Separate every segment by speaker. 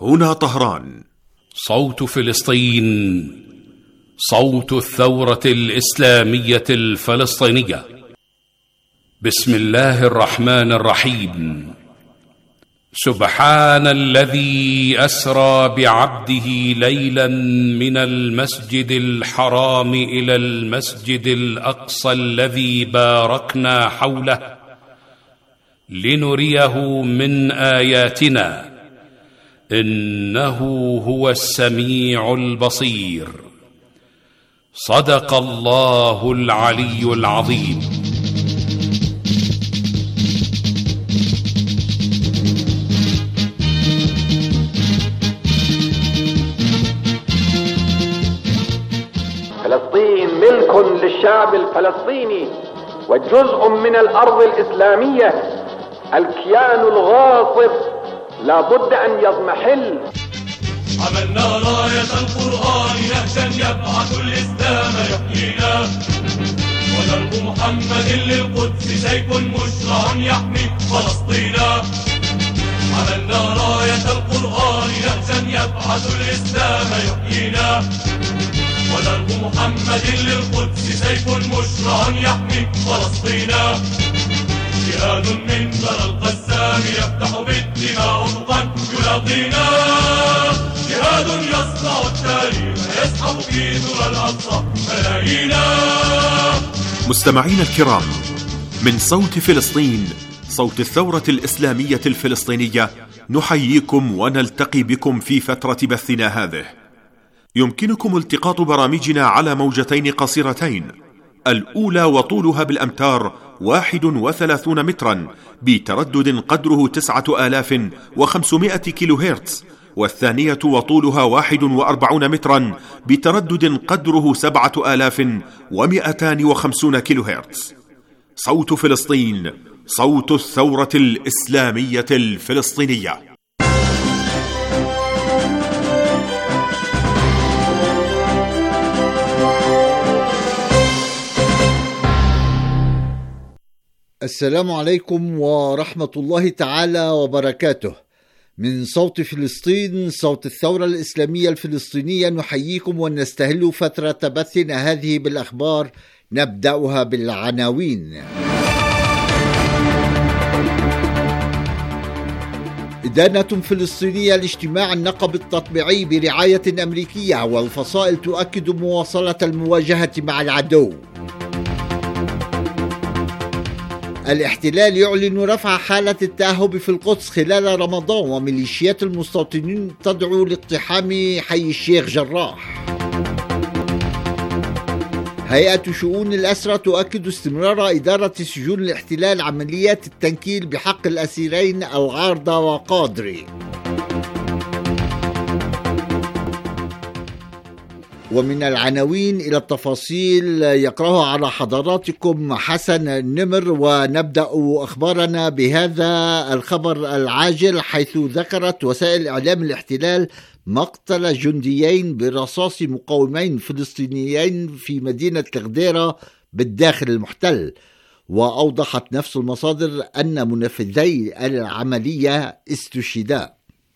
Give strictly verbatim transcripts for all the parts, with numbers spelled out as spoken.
Speaker 1: هنا طهران.
Speaker 2: صوت فلسطين، صوت الثورة الإسلامية الفلسطينية. بسم الله الرحمن الرحيم. سبحان الذي أسرى بعبده ليلا من المسجد الحرام إلى المسجد الأقصى الذي باركنا حوله لنريه من آياتنا إنه هو السميع البصير. صدق الله العلي العظيم.
Speaker 3: فلسطين ملك للشعب الفلسطيني وجزء من الأرض الإسلامية. الكيان الغاصب لا بد أن يضمحل.
Speaker 4: عملنا راية القرآن نهجا يبعث الإسلام يحيينا، ودرب محمد للقدس سيف مشرع يحمي فلسطينا. عملنا راية القرآن نهجا يبعث الإسلام يحيينا، ودرب محمد للقدس سيف مشرع يحمي فلسطينا. جهاد من ثرى القسام يفتح بالدماء افقا يلاقينا، جهاد يصنع التاريخ يسحب في ثرى الاقصى ملايينا.
Speaker 1: مستمعينا الكرام، من صوت فلسطين، صوت الثورة الإسلامية الفلسطينية، نحييكم ونلتقي بكم في فترة بثنا هذه. يمكنكم التقاط برامجنا على موجتين قصيرتين، الأولى وطولها بالأمتار واحد وثلاثون مترا بتردد قدره تسعة آلاف وخمسمائة كيلو هرتز، والثانية وطولها واحد وأربعون مترا بتردد قدره سبعة آلاف ومئتان وخمسون كيلو هرتز. صوت فلسطين، صوت الثورة الإسلامية الفلسطينية.
Speaker 5: السلام عليكم ورحمة الله تعالى وبركاته. من صوت فلسطين، صوت الثورة الإسلامية الفلسطينية، نحييكم ونستهل فترة بثنا هذه بالأخبار. نبدأها بالعناوين. إدانة فلسطينية لاجتماع النقب التطبيعي برعاية أمريكية، والفصائل تؤكد مواصلة المواجهة مع العدو. الاحتلال يعلن رفع حالة التأهب في القدس خلال رمضان، وميليشيات المستوطنين تدعو لاقتحام حي الشيخ جراح. هيئة شؤون الأسرى تؤكد استمرار إدارة سجون الاحتلال عمليات التنكيل بحق الأسيرين العارضة وقادري. ومن العناوين إلى التفاصيل يقرأها على حضراتكم حسن النمر. ونبدأ أخبارنا بهذا الخبر العاجل، حيث ذكرت وسائل إعلام الاحتلال مقتل جنديين برصاص مقاومين فلسطينيين في مدينة الغديرة بالداخل المحتل. وأوضحت نفس المصادر أن منفذي العملية استشهدا.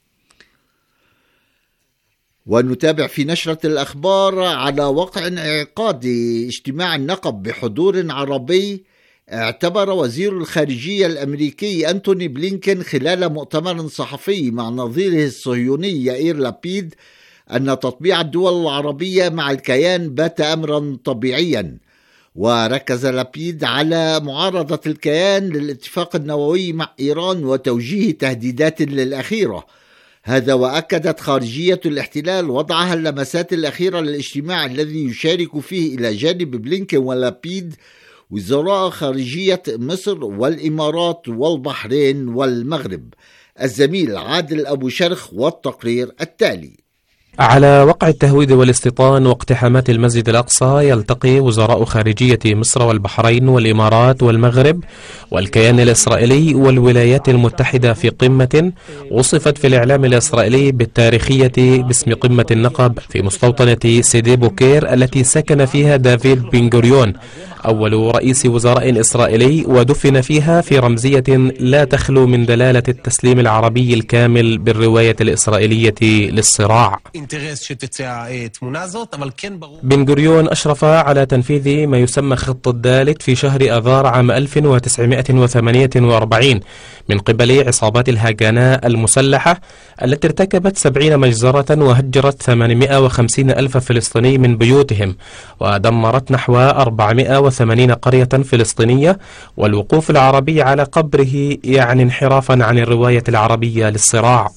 Speaker 5: ونتابع في نشرة الأخبار على وقع انعقاد اجتماع النقب بحضور عربي. اعتبر وزير الخارجية الأمريكي أنتوني بلينكن خلال مؤتمر صحفي مع نظيره الصهيوني يائير لابيد أن تطبيع الدول العربية مع الكيان بات أمرا طبيعيا. وركز لابيد على معارضة الكيان للاتفاق النووي مع إيران وتوجيه تهديدات للأخيرة. هذا وأكدت خارجية الاحتلال وضعها اللمسات الأخيرة للاجتماع الذي يشارك فيه إلى جانب بلينكن ولابيد وزراء خارجية مصر والإمارات والبحرين والمغرب. الزميل عادل أبو شرخ والتقرير التالي.
Speaker 6: على وقع التهويد والاستيطان واقتحامات المسجد الأقصى، يلتقي وزراء خارجية مصر والبحرين والإمارات والمغرب والكيان الإسرائيلي والولايات المتحدة في قمة وصفت في الإعلام الإسرائيلي بالتاريخية باسم قمة النقب في مستوطنة سيدي بوكير التي سكن فيها دافيد بن غوريون أول رئيس وزراء إسرائيلي، ودفن فيها في رمزية لا تخلو من دلالة التسليم العربي الكامل بالرواية الإسرائيلية للصراع. بن غوريون أشرف على تنفيذ ما يسمى خط الدالت في شهر آذار عام ألف وتسعمائة وثمانية وأربعين من قبل عصابات الهاجناء المسلحة التي ارتكبت سبعين مجزرة وهجرت ثمانمائة وخمسين ألف فلسطيني من بيوتهم، ودمرت نحو أربعمائة وثمانين قرية فلسطينية. والوقوف العربي على قبره يعني انحرافا عن الرواية العربية للصراع.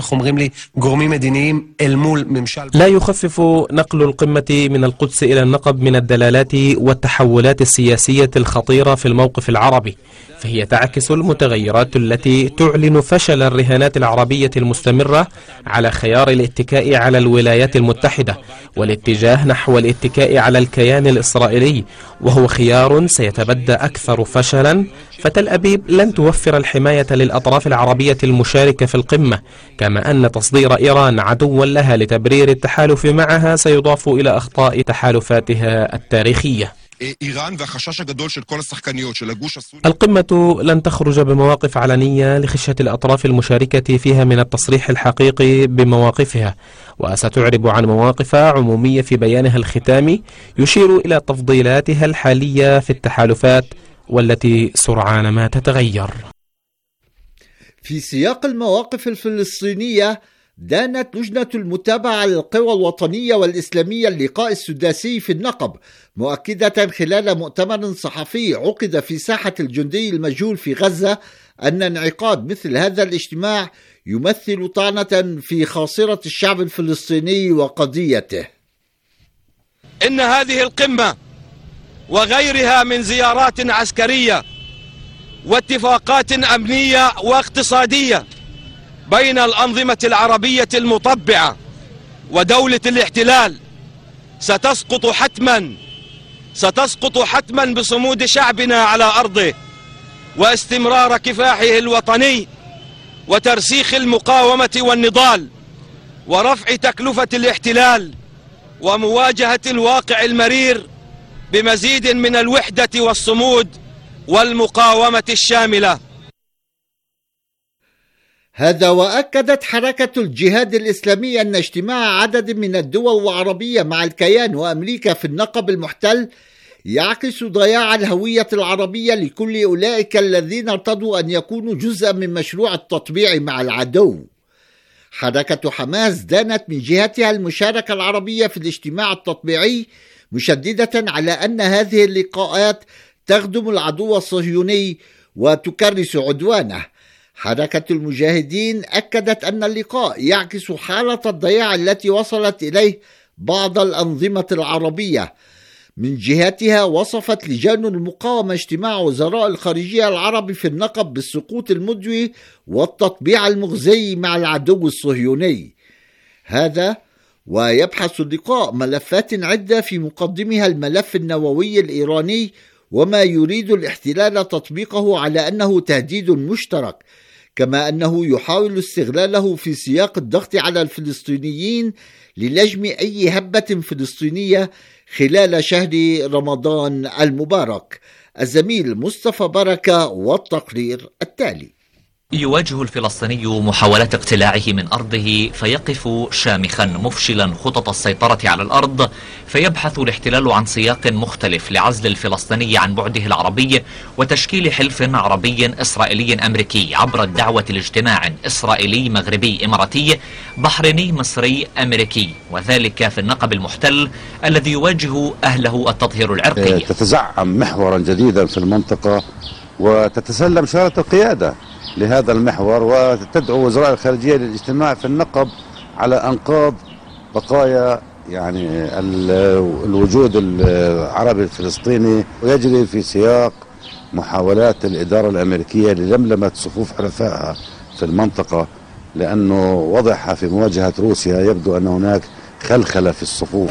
Speaker 6: لا يخفف نقل القمة من القدس إلى النقب من الدلالات والتحولات السياسية الخطيرة في الموقف العربي، فهي تعكس المتغيرات التي تعلن فشل الرهانات العربية المستمرة على خيار الاتكاء على الولايات المتحدة والاتجاه نحو الاتكاء على الكيان الإسرائيلي، وهو خيار سيتبدى أكثر فشلا. فتل أبيب لن توفر الحماية للأطراف العربية المشاركة في القمة، كما أن تصدير إيران عدوا لها لتبرير التحالف معها سيضاف إلى أخطاء تحالفاتها التاريخية. القمة لن تخرج بمواقف علنية لخشية الأطراف المشاركة فيها من التصريح الحقيقي بمواقفها، وستعرب عن مواقف عمومية في بيانها الختامي يشير إلى تفضيلاتها الحالية في التحالفات والتي سرعان ما تتغير.
Speaker 5: في سياق المواقف الفلسطينية، دانت لجنة المتابعة للقوى الوطنية والإسلامية اللقاء السداسي في النقب، مؤكدة خلال مؤتمر صحفي عقد في ساحة الجندي المجهول في غزة أن انعقاد مثل هذا الاجتماع يمثل طعنة في خاصرة الشعب الفلسطيني وقضيته.
Speaker 7: إن هذه القمة وغيرها من زيارات عسكرية واتفاقات أمنية واقتصادية بين الأنظمة العربية المطبعة ودولة الاحتلال ستسقط حتما ستسقط حتما بصمود شعبنا على أرضه واستمرار كفاحه الوطني وترسيخ المقاومة والنضال ورفع تكلفة الاحتلال ومواجهة الواقع المرير بمزيد من الوحدة والصمود والمقاومة الشاملة.
Speaker 5: هذا وأكدت حركة الجهاد الإسلامي أن اجتماع عدد من الدول العربية مع الكيان وأمريكا في النقب المحتل يعكس ضياع الهوية العربية لكل أولئك الذين ارتضوا أن يكونوا جزءا من مشروع التطبيع مع العدو. حركة حماس دانت من جهتها المشاركة العربية في الاجتماع التطبيعي، مشددة على أن هذه اللقاءات تخدم العدو الصهيوني وتكرس عدوانه. حركة المجاهدين أكدت أن اللقاء يعكس حالة الضياع التي وصلت إليه بعض الأنظمة العربية. من جهتها وصفت لجان المقاومة اجتماع وزراء الخارجية العرب في النقب بالسقوط المدوي والتطبيع المغزي مع العدو الصهيوني. هذا ويبحث اللقاء ملفات عدة، في مقدمها الملف النووي الإيراني وما يريد الاحتلال تطبيقه على أنه تهديد مشترك، كما أنه يحاول استغلاله في سياق الضغط على الفلسطينيين للجم أي هبة فلسطينية خلال شهر رمضان المبارك. الزميل مصطفى بركة والتقرير التالي.
Speaker 8: يواجه الفلسطيني محاولات اقتلاعه من أرضه فيقف شامخا مفشلا خطط السيطرة على الأرض، فيبحث الاحتلال عن سياق مختلف لعزل الفلسطيني عن بعده العربي وتشكيل حلف عربي إسرائيلي أمريكي عبر الدعوة لاجتماع إسرائيلي مغربي إماراتي بحريني مصري أمريكي، وذلك في النقب المحتل الذي يواجه أهله التطهير العرقي.
Speaker 9: تتزعم محورا جديدا في المنطقة وتتسلم شارة القيادة لهذا المحور، وتدعو وزراء الخارجية للاجتماع في النقب على أنقاض بقايا يعني الوجود العربي الفلسطيني، ويجري في سياق محاولات الإدارة الأمريكية للملمة صفوف حلفائها في المنطقة، لأنه وضعها في مواجهة روسيا يبدو أن هناك خلخلة في الصفوف.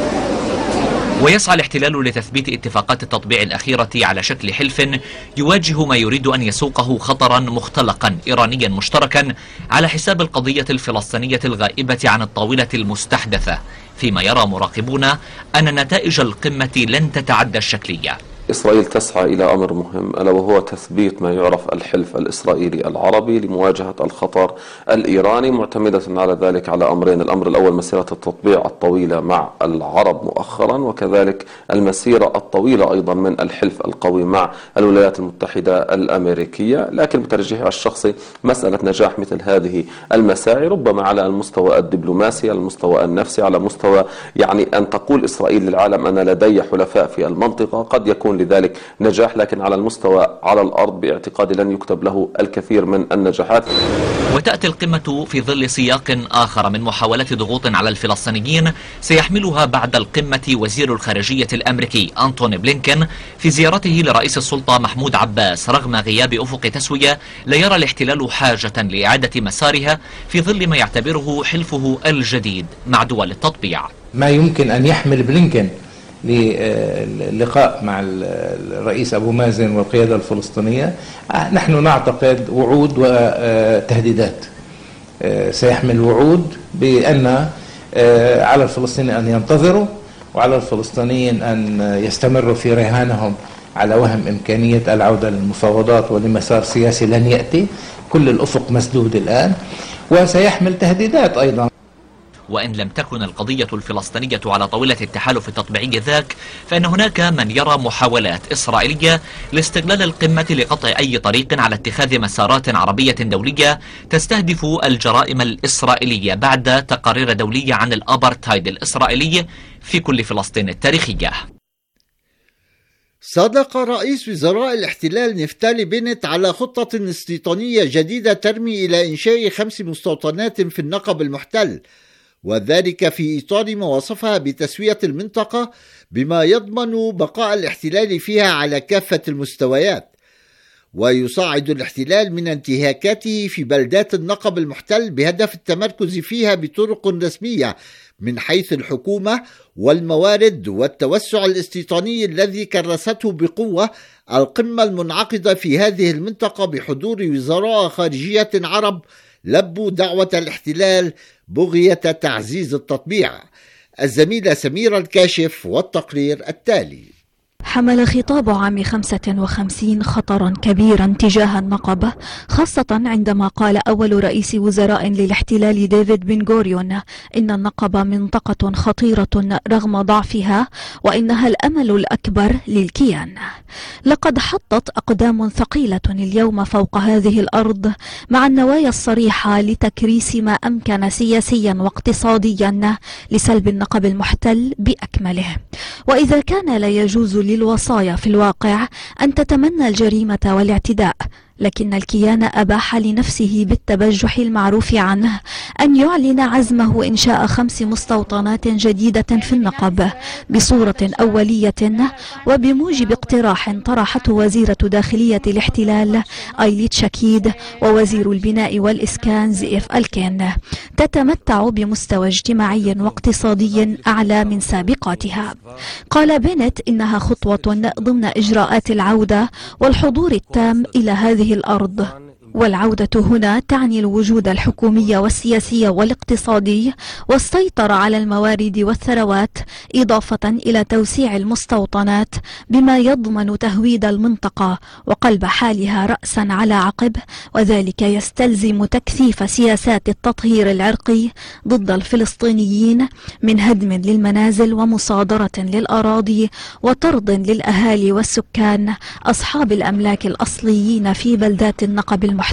Speaker 8: ويسعى الاحتلال لتثبيت اتفاقات التطبيع الأخيرة على شكل حلف يواجه ما يريد أن يسوقه خطرا مختلقا إيرانيا مشتركا على حساب القضية الفلسطينية الغائبة عن الطاولة المستحدثة، فيما يرى مراقبون أن نتائج القمة لن تتعدى الشكلية.
Speaker 10: إسرائيل تسعى إلى أمر مهم، ألا وهو تثبيت ما يعرف الحلف الإسرائيلي العربي لمواجهة الخطر الإيراني، معتمدة على ذلك على أمرين: الأمر الأول مسيرة التطبيع الطويلة مع العرب مؤخرا، وكذلك المسيرة الطويلة أيضا من الحلف القوي مع الولايات المتحدة الأمريكية. لكن بترجيحي الشخصي مسألة نجاح مثل هذه المساعي ربما على المستوى الدبلوماسي، على المستوى النفسي، على مستوى يعني أن تقول إسرائيل للعالم أن لدي حلفاء في المنطقة، قد يكون لذلك نجاح، لكن على المستوى على الأرض باعتقادي لن يكتب له الكثير من النجاحات.
Speaker 8: وتأتي القمة في ظل سياق آخر من محاولات ضغوط على الفلسطينيين سيحملها بعد القمة وزير الخارجية الأمريكي أنتوني بلينكن في زيارته لرئيس السلطة محمود عباس، رغم غياب أفق تسوية لا يرى الاحتلال حاجة لإعادة مسارها في ظل ما يعتبره حلفه الجديد مع دول التطبيع.
Speaker 11: ما يمكن أن يحمل بلينكن للقاء مع الرئيس أبو مازن والقيادة الفلسطينية، نحن نعتقد وعود وتهديدات. سيحمل وعود بأن على الفلسطينيين أن ينتظروا، وعلى الفلسطينيين أن يستمروا في رهانهم على وهم إمكانية العودة للمفاوضات ولمسار سياسي لن يأتي، كل الأفق مسدود الآن. وسيحمل تهديدات أيضا.
Speaker 8: وإن لم تكن القضية الفلسطينية على طاولة التحالف التطبيعي ذاك، فإن هناك من يرى محاولات إسرائيلية لاستغلال القمة لقطع أي طريق على اتخاذ مسارات عربية دولية تستهدف الجرائم الإسرائيلية بعد تقارير دولية عن الأبرتايد الإسرائيلي في كل فلسطين التاريخية.
Speaker 5: صادق رئيس وزراء الاحتلال نفتالي بنت على خطة استيطانية جديدة ترمي إلى إنشاء خمس مستوطنات في النقب المحتل، وذلك في إطار ما وصفها بتسوية المنطقة بما يضمن بقاء الاحتلال فيها على كافة المستويات. ويصعد الاحتلال من انتهاكاته في بلدات النقب المحتل بهدف التمركز فيها بطرق رسمية من حيث الحكومة والموارد والتوسع الاستيطاني الذي كرسته بقوة القمة المنعقدة في هذه المنطقة بحضور وزراء خارجية عرب لبوا دعوة الاحتلال بغية تعزيز التطبيع. الزميلة سميرة الكاشف والتقرير التالي.
Speaker 12: حمل خطاب عام خمسة وخمسين خطرا كبيرا تجاه النقب، خاصة عندما قال أول رئيس وزراء للاحتلال ديفيد بن غوريون إن النقب منطقة خطيرة رغم ضعفها، وإنها الأمل الأكبر للكيان. لقد حطت أقدام ثقيلة اليوم فوق هذه الأرض مع النوايا الصريحة لتكريس ما أمكن سياسيا واقتصاديا لسلب النقب المحتل بأكمله. وإذا كان لا يجوز للوصايا في الواقع أن تتمنى الجريمة والاعتداء، لكن الكيان أباح لنفسه بالتبجح المعروف عنه أن يعلن عزمه إنشاء خمس مستوطنات جديدة في النقب بصورة أولية، وبموجب اقتراح طرحته وزيرة داخلية الاحتلال أيليت شاكيد ووزير البناء والإسكان زئيف الكين، تتمتع بمستوى اجتماعي واقتصادي أعلى من سابقاتها. قال بنت إنها خطوة ضمن إجراءات العودة والحضور التام إلى هذه الأرض، والعودة هنا تعني الوجود الحكومي والسياسي والاقتصادي والسيطرة على الموارد والثروات، إضافة إلى توسيع المستوطنات بما يضمن تهويد المنطقة وقلب حالها رأسا على عقب، وذلك يستلزم تكثيف سياسات التطهير العرقي ضد الفلسطينيين من هدم للمنازل ومصادرة للأراضي وطرد للأهالي والسكان أصحاب الأملاك الأصليين في بلدات النقب المحتل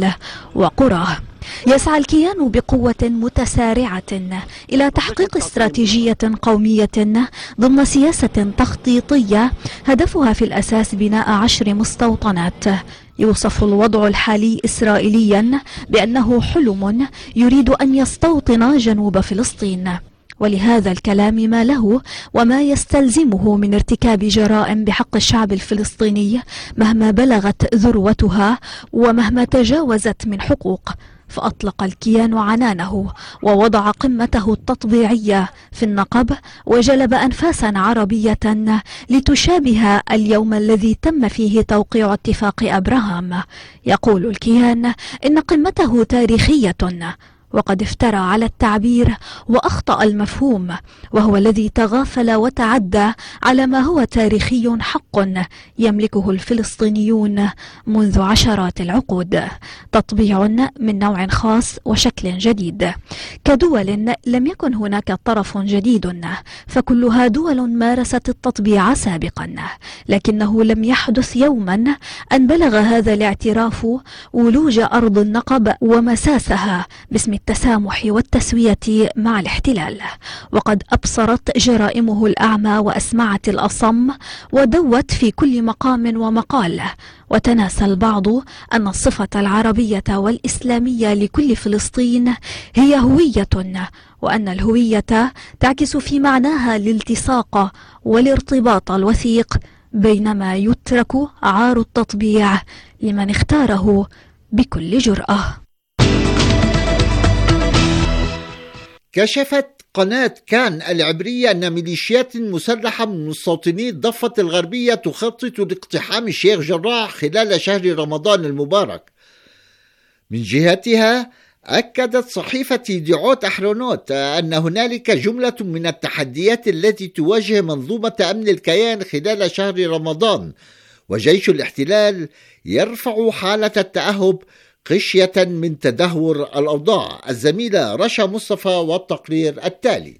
Speaker 12: وقراه. يسعى الكيان بقوة متسارعة إلى تحقيق استراتيجية قومية ضمن سياسة تخطيطية هدفها في الأساس بناء عشر مستوطنات. يوصف الوضع الحالي إسرائيليا بأنه حلم يريد أن يستوطن جنوب فلسطين، ولهذا الكلام ما له وما يستلزمه من ارتكاب جرائم بحق الشعب الفلسطيني مهما بلغت ذروتها ومهما تجاوزت من حقوق. فأطلق الكيان عنانه ووضع قمته التطبيعية في النقب وجلب أنفاسا عربية لتشابه اليوم الذي تم فيه توقيع اتفاق أبراهام. يقول الكيان إن قمته تاريخية، وقد افترى على التعبير وأخطأ المفهوم، وهو الذي تغافل وتعدى على ما هو تاريخي حق يملكه الفلسطينيون منذ عشرات العقود، تطبيع من نوع خاص وشكل جديد. كدول لم يكن هناك طرف جديد، فكلها دول مارست التطبيع سابقا، لكنه لم يحدث يوما أن بلغ هذا الاعتراف ولوج أرض النقب ومساسها باسم التسامح والتسوية مع الاحتلال، وقد أبصرت جرائمه الأعمى وأسمعت الأصم ودوت في كل مقام ومقال. وتناسى البعض أن الصفة العربية والإسلامية لكل فلسطين هي هوية، وأن الهوية تعكس في معناها الالتصاق والارتباط الوثيق، بينما يترك عار التطبيع لمن اختاره بكل جرأة.
Speaker 5: كشفت قناة كان العبرية أن ميليشيات مسلحة من مستوطني الضفة الغربية تخطط لاقتحام الشيخ جراح خلال شهر رمضان المبارك. من جهتها أكدت صحيفة ديعوت أحرونوت أن هنالك جملة من التحديات التي تواجه منظومة أمن الكيان خلال شهر رمضان، وجيش الاحتلال يرفع حالة التأهب خشية من تدهور الأوضاع. الزميلة رشا مصطفى والتقرير التالي.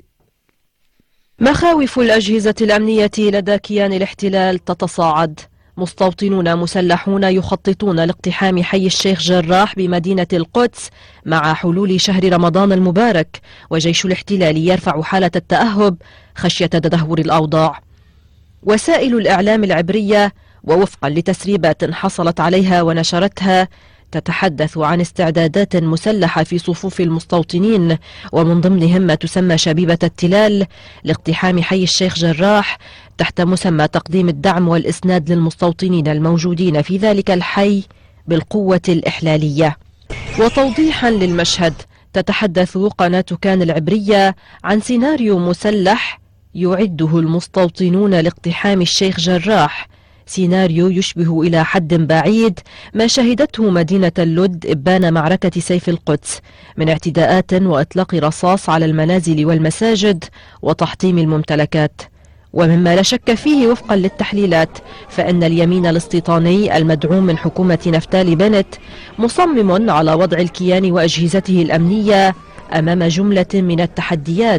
Speaker 13: مخاوف الأجهزة الأمنية لدى كيان الاحتلال تتصاعد. مستوطنون مسلحون يخططون لاقتحام حي الشيخ جراح بمدينة القدس مع حلول شهر رمضان المبارك، وجيش الاحتلال يرفع حالة التأهب خشية تدهور الأوضاع. وسائل الإعلام العبرية ووفقا لتسريبات حصلت عليها ونشرتها تتحدث عن استعدادات مسلحة في صفوف المستوطنين، ومن ضمنهم ما تسمى شبيبة التلال لاقتحام حي الشيخ جراح تحت مسمى تقديم الدعم والإسناد للمستوطنين الموجودين في ذلك الحي بالقوة الإحلالية. وتوضيحا للمشهد، تتحدث قناة كان العبرية عن سيناريو مسلح يعده المستوطنون لاقتحام الشيخ جراح، سيناريو يشبه إلى حد بعيد ما شهدته مدينة اللد إبان معركة سيف القدس من اعتداءات وإطلاق رصاص على المنازل والمساجد وتحطيم الممتلكات. ومما لا شك فيه وفقا للتحليلات فإن اليمين الاستيطاني المدعوم من حكومة نفتالي بنت مصمم على وضع الكيان وأجهزته الأمنية أمام جملة من التحديات،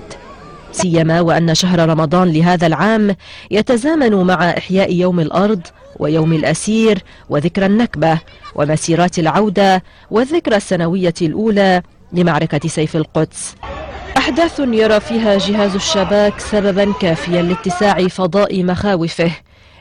Speaker 13: سيما وأن شهر رمضان لهذا العام يتزامن مع إحياء يوم الأرض ويوم الأسير وذكرى النكبة ومسيرات العودة والذكرى السنوية الأولى لمعركة سيف القدس. أحداث يرى فيها جهاز الشباك سببا كافيا لاتساع فضاء مخاوفه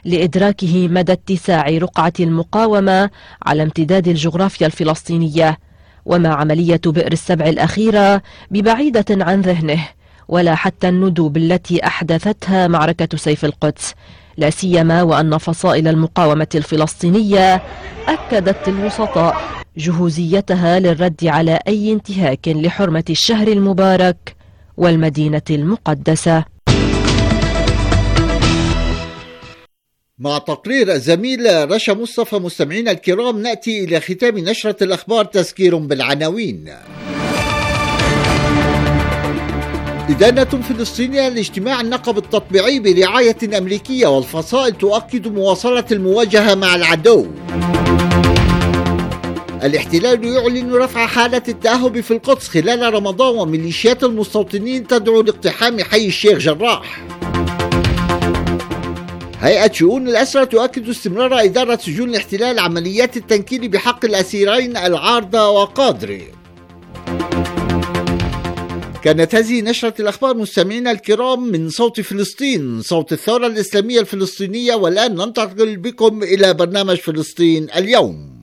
Speaker 13: لإدراكه مدى اتساع رقعة المقاومة على امتداد الجغرافيا الفلسطينية، وما عملية بئر السبع الأخيرة ببعيدة عن ذهنه، ولا حتى الندوب التي أحدثتها معركة سيف القدس، لا سيما وأن فصائل المقاومة الفلسطينية أكدت للوسطاء جهوزيتها للرد على أي انتهاك لحرمة الشهر المبارك والمدينة المقدسة.
Speaker 5: مع تقرير الزميل رشا مصطفى، مستمعينا الكرام، نأتي إلى ختام نشرة الأخبار. تذكير بالعناوين. إدانة فلسطينية لاجتماع النقب التطبيعي برعاية أمريكية، والفصائل تؤكد مواصلة المواجهة مع العدو. الاحتلال يعلن رفع حالة التأهب في القدس خلال رمضان، وميليشيات المستوطنين تدعو لاقتحام حي الشيخ جراح. هيئة شؤون الأسرى تؤكد استمرار إدارة سجون الاحتلال عمليات التنكيل بحق الأسيرين العارضة وقادري. كانت هذه نشرة الأخبار مستمعينا الكرام من صوت فلسطين، صوت الثورة الإسلامية الفلسطينية. والآن ننتقل بكم إلى برنامج فلسطين اليوم.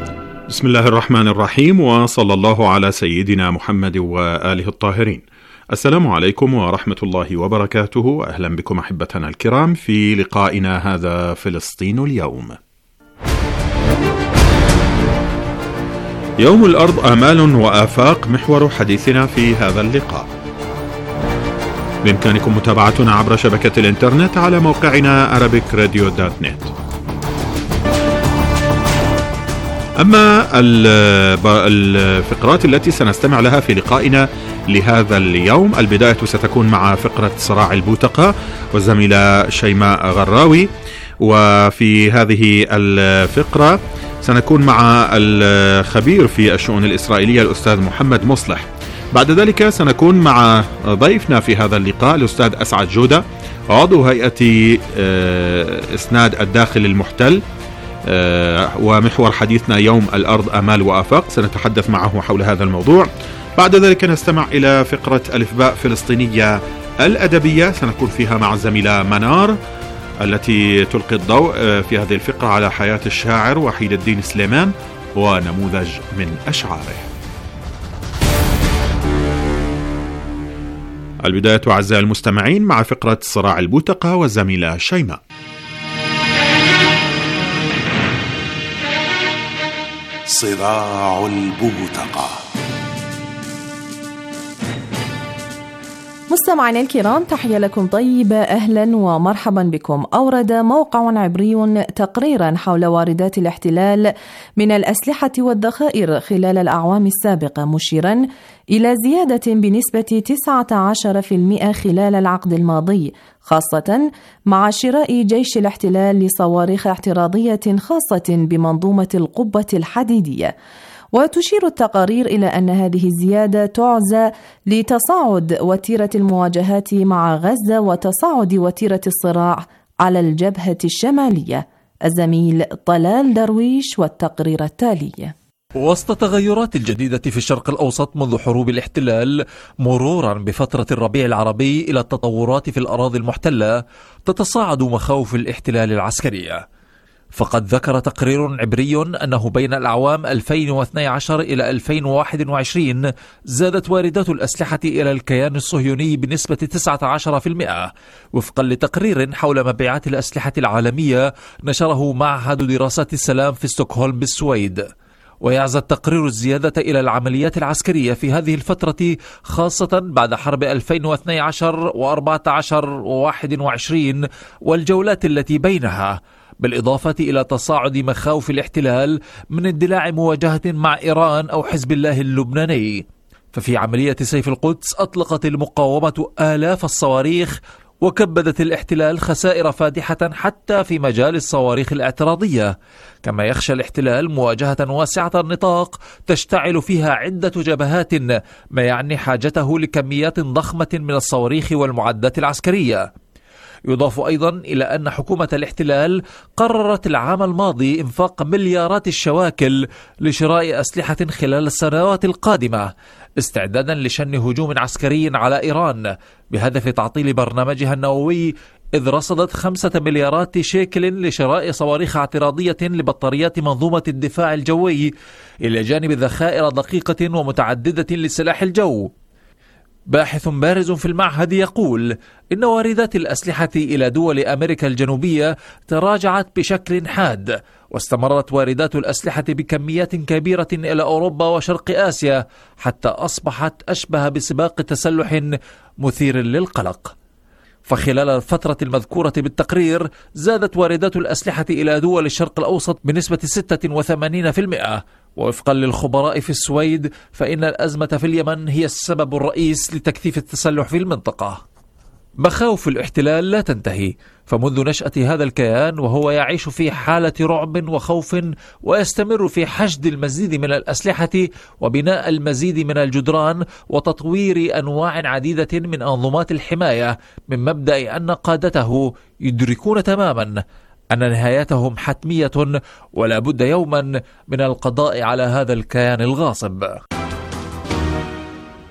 Speaker 1: بسم الله الرحمن الرحيم، وصلى الله على سيدنا محمد وآله الطاهرين. السلام عليكم ورحمة الله وبركاته. أهلا بكم أحبتنا الكرام في لقائنا هذا فلسطين اليوم. يوم الأرض آمال وآفاق محور حديثنا في هذا اللقاء. بإمكانكم متابعتنا عبر شبكة الإنترنت على موقعنا arabic radio dot net. أما الفقرات التي سنستمع لها في لقائنا لهذا اليوم، البداية ستكون مع فقرة صراع البوتقة والزميلة شيماء غراوي، وفي هذه الفقرة سنكون مع الخبير في الشؤون الإسرائيلية الأستاذ محمد مصلح. بعد ذلك سنكون مع ضيفنا في هذا اللقاء الأستاذ أسعد جودة، عضو هيئة إسناد الداخل المحتل، ومحور حديثنا يوم الأرض آمال وآفاق، سنتحدث معه حول هذا الموضوع. بعد ذلك نستمع إلى فقرة ألفباء فلسطينية الأدبية، سنكون فيها مع الزميلة منار التي تلقي الضوء في هذه الفقرة على حياة الشاعر وحيد الدين سليمان ونموذج من أشعاره. البداية أعزائي المستمعين مع فقرة صراع البوتقة والزميلة شيماء.
Speaker 14: صراع البوتقة.
Speaker 15: مستمعينا الكرام، تحية لكم طيبة، أهلا ومرحبا بكم. أورد موقع عبري تقريرا حول واردات الاحتلال من الأسلحة والذخائر خلال الأعوام السابقة، مشيرا إلى زيادة بنسبة تسعة عشر بالمئة خلال العقد الماضي، خاصة مع شراء جيش الاحتلال لصواريخ اعتراضية خاصة بمنظومة القبة الحديدية. وتشير التقارير إلى أن هذه الزيادة تعزى لتصاعد وتيرة المواجهات مع غزة وتصاعد وتيرة الصراع على الجبهة الشمالية. الزميل طلال درويش والتقرير التالي.
Speaker 16: وسط تغيرات الجديدة في الشرق الأوسط منذ حروب الاحتلال، مرورا بفترة الربيع العربي إلى التطورات في الأراضي المحتلة، تتصاعد مخاوف الاحتلال العسكرية. فقد ذكر تقرير عبري أنه بين الأعوام ألفين واثني عشر إلى ألفين وواحد وعشرين زادت واردات الأسلحة إلى الكيان الصهيوني بنسبة تسعة عشر بالمئة، وفقا لتقرير حول مبيعات الأسلحة العالمية نشره معهد دراسات السلام في ستوكهولم بالسويد. ويعزى التقرير الزيادة إلى العمليات العسكرية في هذه الفترة، خاصة بعد حرب ألفين واثني عشر وأربعة عشر وواحد وعشرين والجولات التي بينها، بالإضافة إلى تصاعد مخاوف الاحتلال من اندلاع مواجهة مع إيران أو حزب الله اللبناني. ففي عملية سيف القدس أطلقت المقاومة آلاف الصواريخ، وكبدت الاحتلال خسائر فادحة حتى في مجال الصواريخ الاعتراضية، كما يخشى الاحتلال مواجهة واسعة النطاق تشتعل فيها عدة جبهات، ما يعني حاجته لكميات ضخمة من الصواريخ والمعدات العسكرية. يضاف أيضا إلى أن حكومة الاحتلال قررت العام الماضي إنفاق مليارات الشواكل لشراء أسلحة خلال السنوات القادمة، استعدادا لشن هجوم عسكري على إيران بهدف تعطيل برنامجها النووي، إذ رصدت خمسة مليارات شيكل لشراء صواريخ اعتراضية لبطاريات منظومة الدفاع الجوي، إلى جانب ذخائر دقيقة ومتعددة لسلاح الجو. باحث بارز في المعهد يقول إن واردات الأسلحة إلى دول أمريكا الجنوبية تراجعت بشكل حاد، واستمرت واردات الأسلحة بكميات كبيرة إلى أوروبا وشرق آسيا، حتى أصبحت أشبه بسباق تسلح مثير للقلق. فخلال الفترة المذكورة بالتقرير زادت واردات الأسلحة إلى دول الشرق الأوسط بنسبة ستة وثمانين بالمئة، ووفقا للخبراء في السويد فإن الأزمة في اليمن هي السبب الرئيس لتكثيف التسلح في المنطقة. مخاوف الاحتلال لا تنتهي، فمنذ نشأة هذا الكيان وهو يعيش في حالة رعب وخوف، ويستمر في حشد المزيد من الأسلحة وبناء المزيد من الجدران وتطوير أنواع عديدة من أنظمات الحماية، من مبدأ أن قادته يدركون تماما أن نهايتهم حتمية، ولا بد يوما من القضاء على هذا الكيان الغاصب.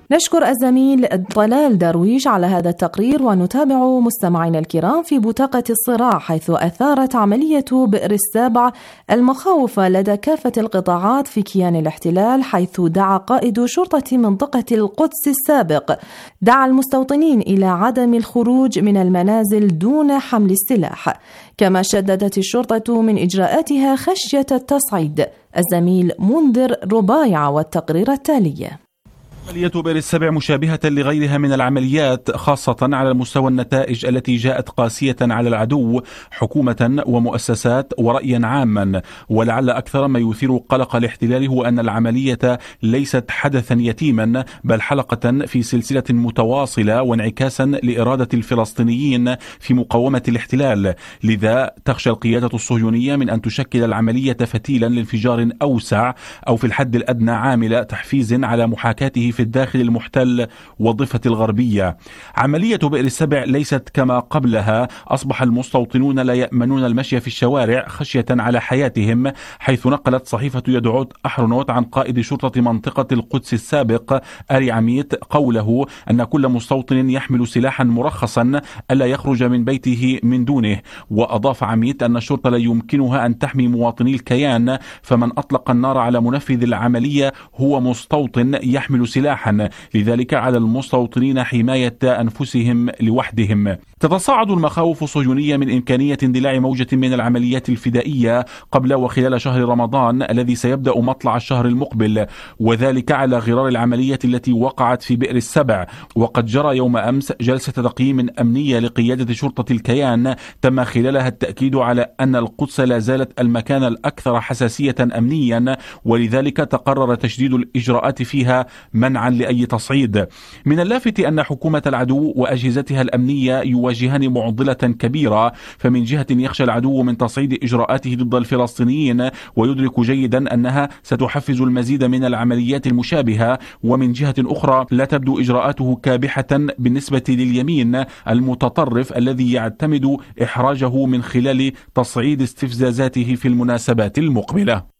Speaker 15: نشكر الزميل طلال درويش على هذا التقرير، ونتابع مستمعينا الكرام في بوتقة الصراع، حيث أثارت عملية بئر السبع المخاوف لدى كافة القطاعات في كيان الاحتلال، حيث دعا قائد شرطة منطقة القدس السابق دعا المستوطنين إلى عدم الخروج من المنازل دون حمل السلاح. كما شددت الشرطة من إجراءاتها خشية التصعيد. الزميل منذر ربايع والتقرير التالي.
Speaker 14: عملية بئر السبع مشابهة لغيرها من العمليات، خاصة على مستوى النتائج التي جاءت قاسية على العدو حكومة ومؤسسات ورأيا عاما. ولعل أكثر ما يثير قلق الاحتلال هو أن العملية ليست حدثا يتيما، بل حلقة في سلسلة متواصلة وانعكاسا لإرادة الفلسطينيين في مقاومة الاحتلال. لذا تخشى القيادة الصهيونية من أن تشكل العملية فتيلا لانفجار أوسع، أو في الحد الأدنى عامل تحفيز على محاكاته في الداخل المحتل والضفة الغربية. عملية بئر السبع ليست كما قبلها، أصبح المستوطنون لا يأمنون المشي في الشوارع خشية على حياتهم، حيث نقلت صحيفة يدعوت أحرنوت عن قائد شرطة منطقة القدس السابق أري عميت قوله أن كل مستوطن يحمل سلاحا مرخصا ألا يخرج من بيته من دونه. وأضاف عميت أن الشرطة لا يمكنها أن تحمي مواطني الكيان، فمن أطلق النار على منفذ العملية هو مستوطن يحمل سلاحا، لذلك على المستوطنين حماية أنفسهم لوحدهم. تتصاعد المخاوف الصهيونية من إمكانية اندلاع موجة من العمليات الفدائية قبل وخلال شهر رمضان الذي سيبدأ مطلع الشهر المقبل، وذلك على غرار العملية التي وقعت في بئر السبع. وقد جرى يوم أمس جلسة تقييم أمنية لقيادة شرطة الكيان، تم خلالها التأكيد على أن القدس لا زالت المكان الأكثر حساسية أمنيا، ولذلك تقرر تشديد الإجراءات فيها منعا لأي تصعيد. من اللافت أن حكومة العدو وأجهزتها الأمنية يواجهان معضلة كبيرة، فمن جهة يخشى العدو من تصعيد إجراءاته ضد الفلسطينيين ويدرك جيدا أنها ستحفز المزيد من العمليات المشابهة، ومن جهة أخرى لا تبدو إجراءاته كابحة بالنسبة لليمين المتطرف الذي يعتمد إحراجه من خلال تصعيد استفزازاته في المناسبات المقبلة.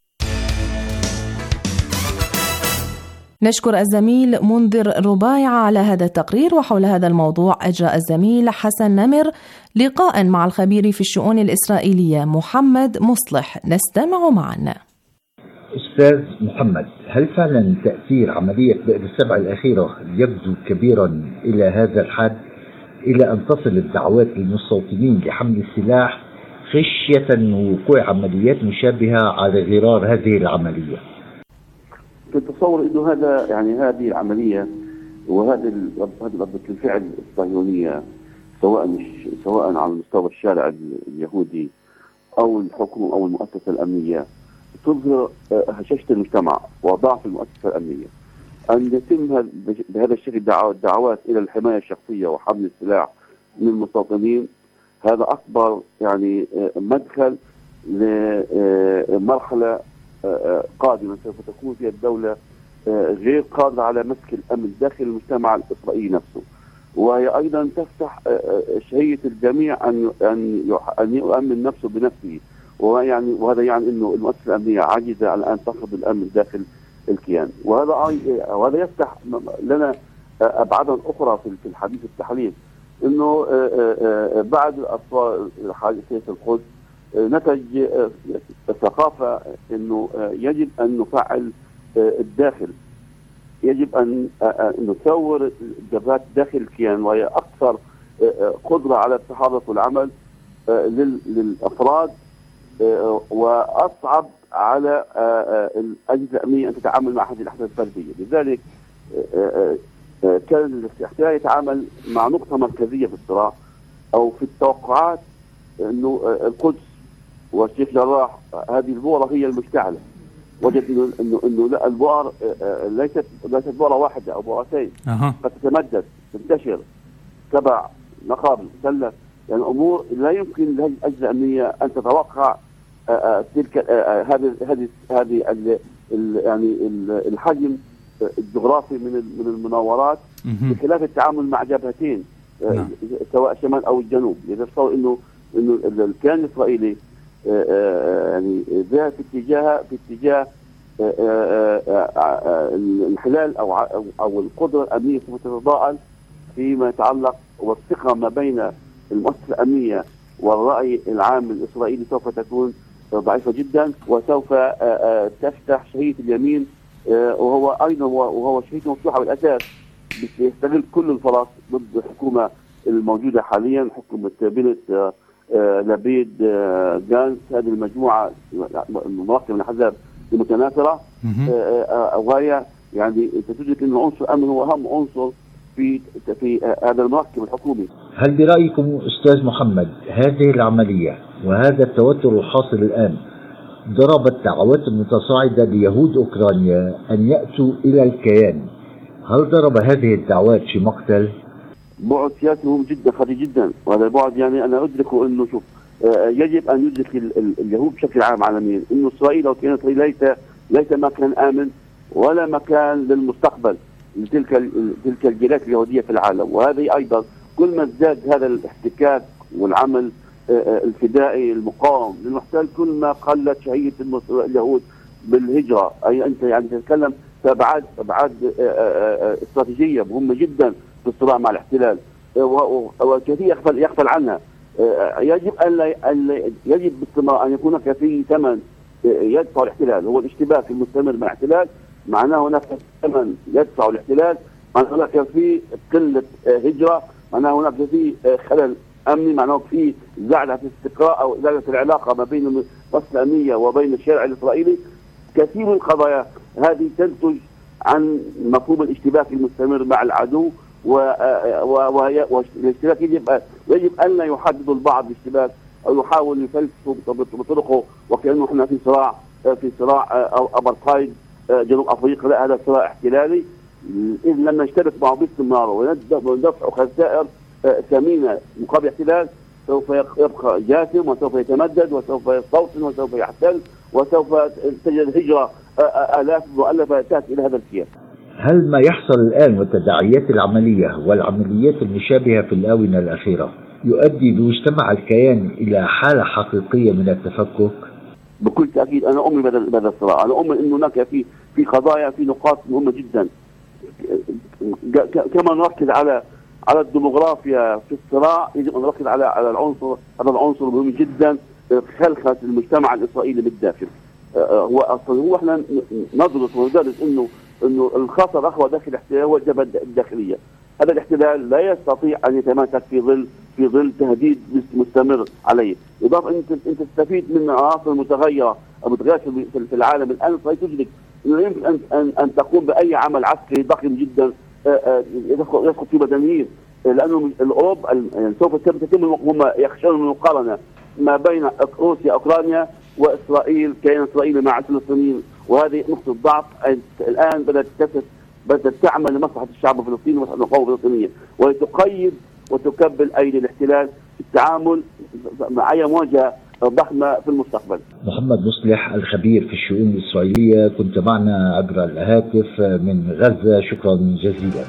Speaker 15: نشكر الزميل منذر ربايع على هذا التقرير. وحول هذا الموضوع أجرى الزميل حسن نمر لقاء مع الخبير في الشؤون الإسرائيلية محمد مصلح. نستمع معنا.
Speaker 17: أستاذ محمد، هل فعلا تأثير عملية بئر السبع الأخيرة يبدو كبيرا إلى هذا الحد، إلى أن تصل الدعوات للمستوطنين لحمل السلاح خشية وقوع عمليات مشابهة على غرار هذه العملية؟
Speaker 18: تتصور انه هذا يعني هذه العمليه وهذه هذه ردة الفعل الصهيونيه سواء سواء على مستوى الشارع اليهودي او الحكومه او المؤسسه الامنيه تظهر هشاشه المجتمع وضعف المؤسسه الامنيه. ان يتم بهذا الشكل دعوات الى الحمايه الشخصيه وحمل السلاح من المستوطنين، هذا اكبر يعني مدخل لمرحله قادمة سوف تكون فيها الدولة غير قادرة على مسك الأمن داخل المجتمع الإسرائيلي نفسه، وهي أيضا تفتح شهية الجميع أن أن أن يؤمن نفسه بنفسه، ويعني وهذا يعني إنه المؤسسة الأمنية عاجزة على أن تفرض الأمن داخل الكيان، وهذا وهذا يفتح لنا أبعادا أخرى في الحديث التحليل، إنه بعد الأطفال حادثة القدس نتج ثقافة انه يجب ان نفعل الداخل، يجب ان نثور الجبهات داخل الكيان وهي اكثر قدرة على التحرك والعمل للافراد، واصعب على الاجهزة الامنية ان تتعامل مع هذه الاحداث الفردية. لذلك كان الاحتلال يتعامل مع نقطة مركزية في الصراع او في التوقعات، انه القدس والشيخ جراح هذه البؤرة هي المشتعلة. وجد انه انه, إنه لا البؤر ليست ليست بؤرة واحدة او بؤرتين، أه. قد تتمدد تنتشر سبع نقابل سلة، يعني امور لا يمكن لهذه الاجهزة الامنية ان تتوقع تلك هذه هذه هذه يعني الحجم الجغرافي من من المناورات، بخلاف التعامل مع جبهتين نعم. سواء الشمال او الجنوب. يتصور انه انه الكيان الاسرائيلي يعني ذهب في اتجاه في اتجاه الانحلال او او القدره الامنيه سوف تتضاءل فيما يتعلق، والثقه ما بين المؤسسه الامنيه والراي العام الاسرائيلي سوف تكون ضعيفه جدا، وسوف تفتح شهيه اليمين، وهو ايضا وهو شهيه مفتوحه بالاساس يستغل كل الفرص ضد الحكومه الموجوده حاليا، حكومه بنت لبيد جانس، هذه المجموعه المركبه من الاحزاب المتناثره، وهي يعني تدرك ان عنصر الامن هو اهم عنصر في في هذا المركب الحكومي.
Speaker 17: هل برايكم استاذ محمد هذه العمليه وهذا التوتر الحاصل الان ضربت دعوات المتصاعده ليهود اوكرانيا ان ياتوا الى الكيان؟ هل ضرب هذه الدعوات في مقتل؟
Speaker 18: بعد سياسي مهم جدا خطير جدا، وهذا البعد يعني انا ادركه انه شوف يجب ان يدرك اليهود بشكل عام عالميا انه اسرائيل او كيان اسرائيل ليس ليس مكان امن ولا مكان للمستقبل لتلك تلك الجاليات اليهوديه في العالم، وهذه ايضا كل ما ازداد هذا الاحتكاك والعمل الفدائي المقاوم للمحتل كل ما قلت شهيه اليهود بالهجره. اي انت يعني تتكلم في ابعاد ابعاد استراتيجيه مهمه جدا في الصراع مع الاحتلال، وكثير يغفل يغفل عنها. يجب ان يجب باستمرار ان يكون هناك في ثمن يدفع الاحتلال، هو الاشتباك المستمر مع الاحتلال، معناه هناك ثمن يدفع الاحتلال، معناه هناك في قله هجره، معناه هناك في خلل امني، معناه في زعزعه الاستقرار او زعزعه العلاقه ما بين المؤسسه الامنيه وبين الشارع الاسرائيلي. كثير من القضايا هذه تنتج عن مفهوم الاشتباك المستمر مع العدو، والاشتباك يجب يجب ان لا يحدد البعض الاشتباك او يحاول يفلسفه بطرقه وكانه احنا في صراع في صراع ابرتايد جنوب افريقيا، لا هذا صراع احتلالي. اذا لم نشتبك معه باستمرار وندفع خسائر ثمينه مقابل الاحتلال سوف يبقى جاثم وسوف يتمدد وسوف يستوطن وسوف يحتل وسوف تجد هجره الاف مؤلفه تاتي الى هذا الكيان.
Speaker 17: هل ما يحصل الآن والتداعيات العملية والعمليات المشابهة في الآونة الأخيرة يؤدي بمجتمع الكيان إلى حالة حقيقية من التفكك؟
Speaker 18: بكل تأكيد أنا أؤمن بهذا الصراع، أنا أؤمن أنه هناك في في قضايا في نقاط مهمة جدا، كما نركز على على الديموغرافيا في الصراع يجب أن نركز على على العنصر هذا العنصر مهم جدا، خلخلة المجتمع الإسرائيلي بالداخل. هو أصلا هو احنا ندرس وندرس إنه انه الخطر اخوه داخل الاحتلال هو الجبهه الداخليه. هذا الاحتلال لا يستطيع ان يتماسك في ظل في ظل تهديد مستمر عليه، اضافه انت انت تستفيد من عناصر متغيره او متغيره في العالم الان، فتدرك انه يمكن ان ان, أن تقوم باي عمل عسكري ضخم جدا يسقط في مدنيين، لانه اوروبا يعني سوف تتم هم يخشون من المقارنه ما بين روسيا اوكرانيا واسرائيل كيان اسرائيلي مع الفلسطينيين، وهذه نقطة ضعف الآن بدأت بدأت تعمل لمصلحة الشعب الفلسطيني ومصلحة القوى الفلسطينية، وتقيد وتكبل أيدي الاحتلال في التعامل مع أي مواجهة ضخمة في المستقبل.
Speaker 17: محمد مصلح الخبير في الشؤون الإسرائيلية كنت معنا عبر الهاتف من غزة، شكرا جزيلا.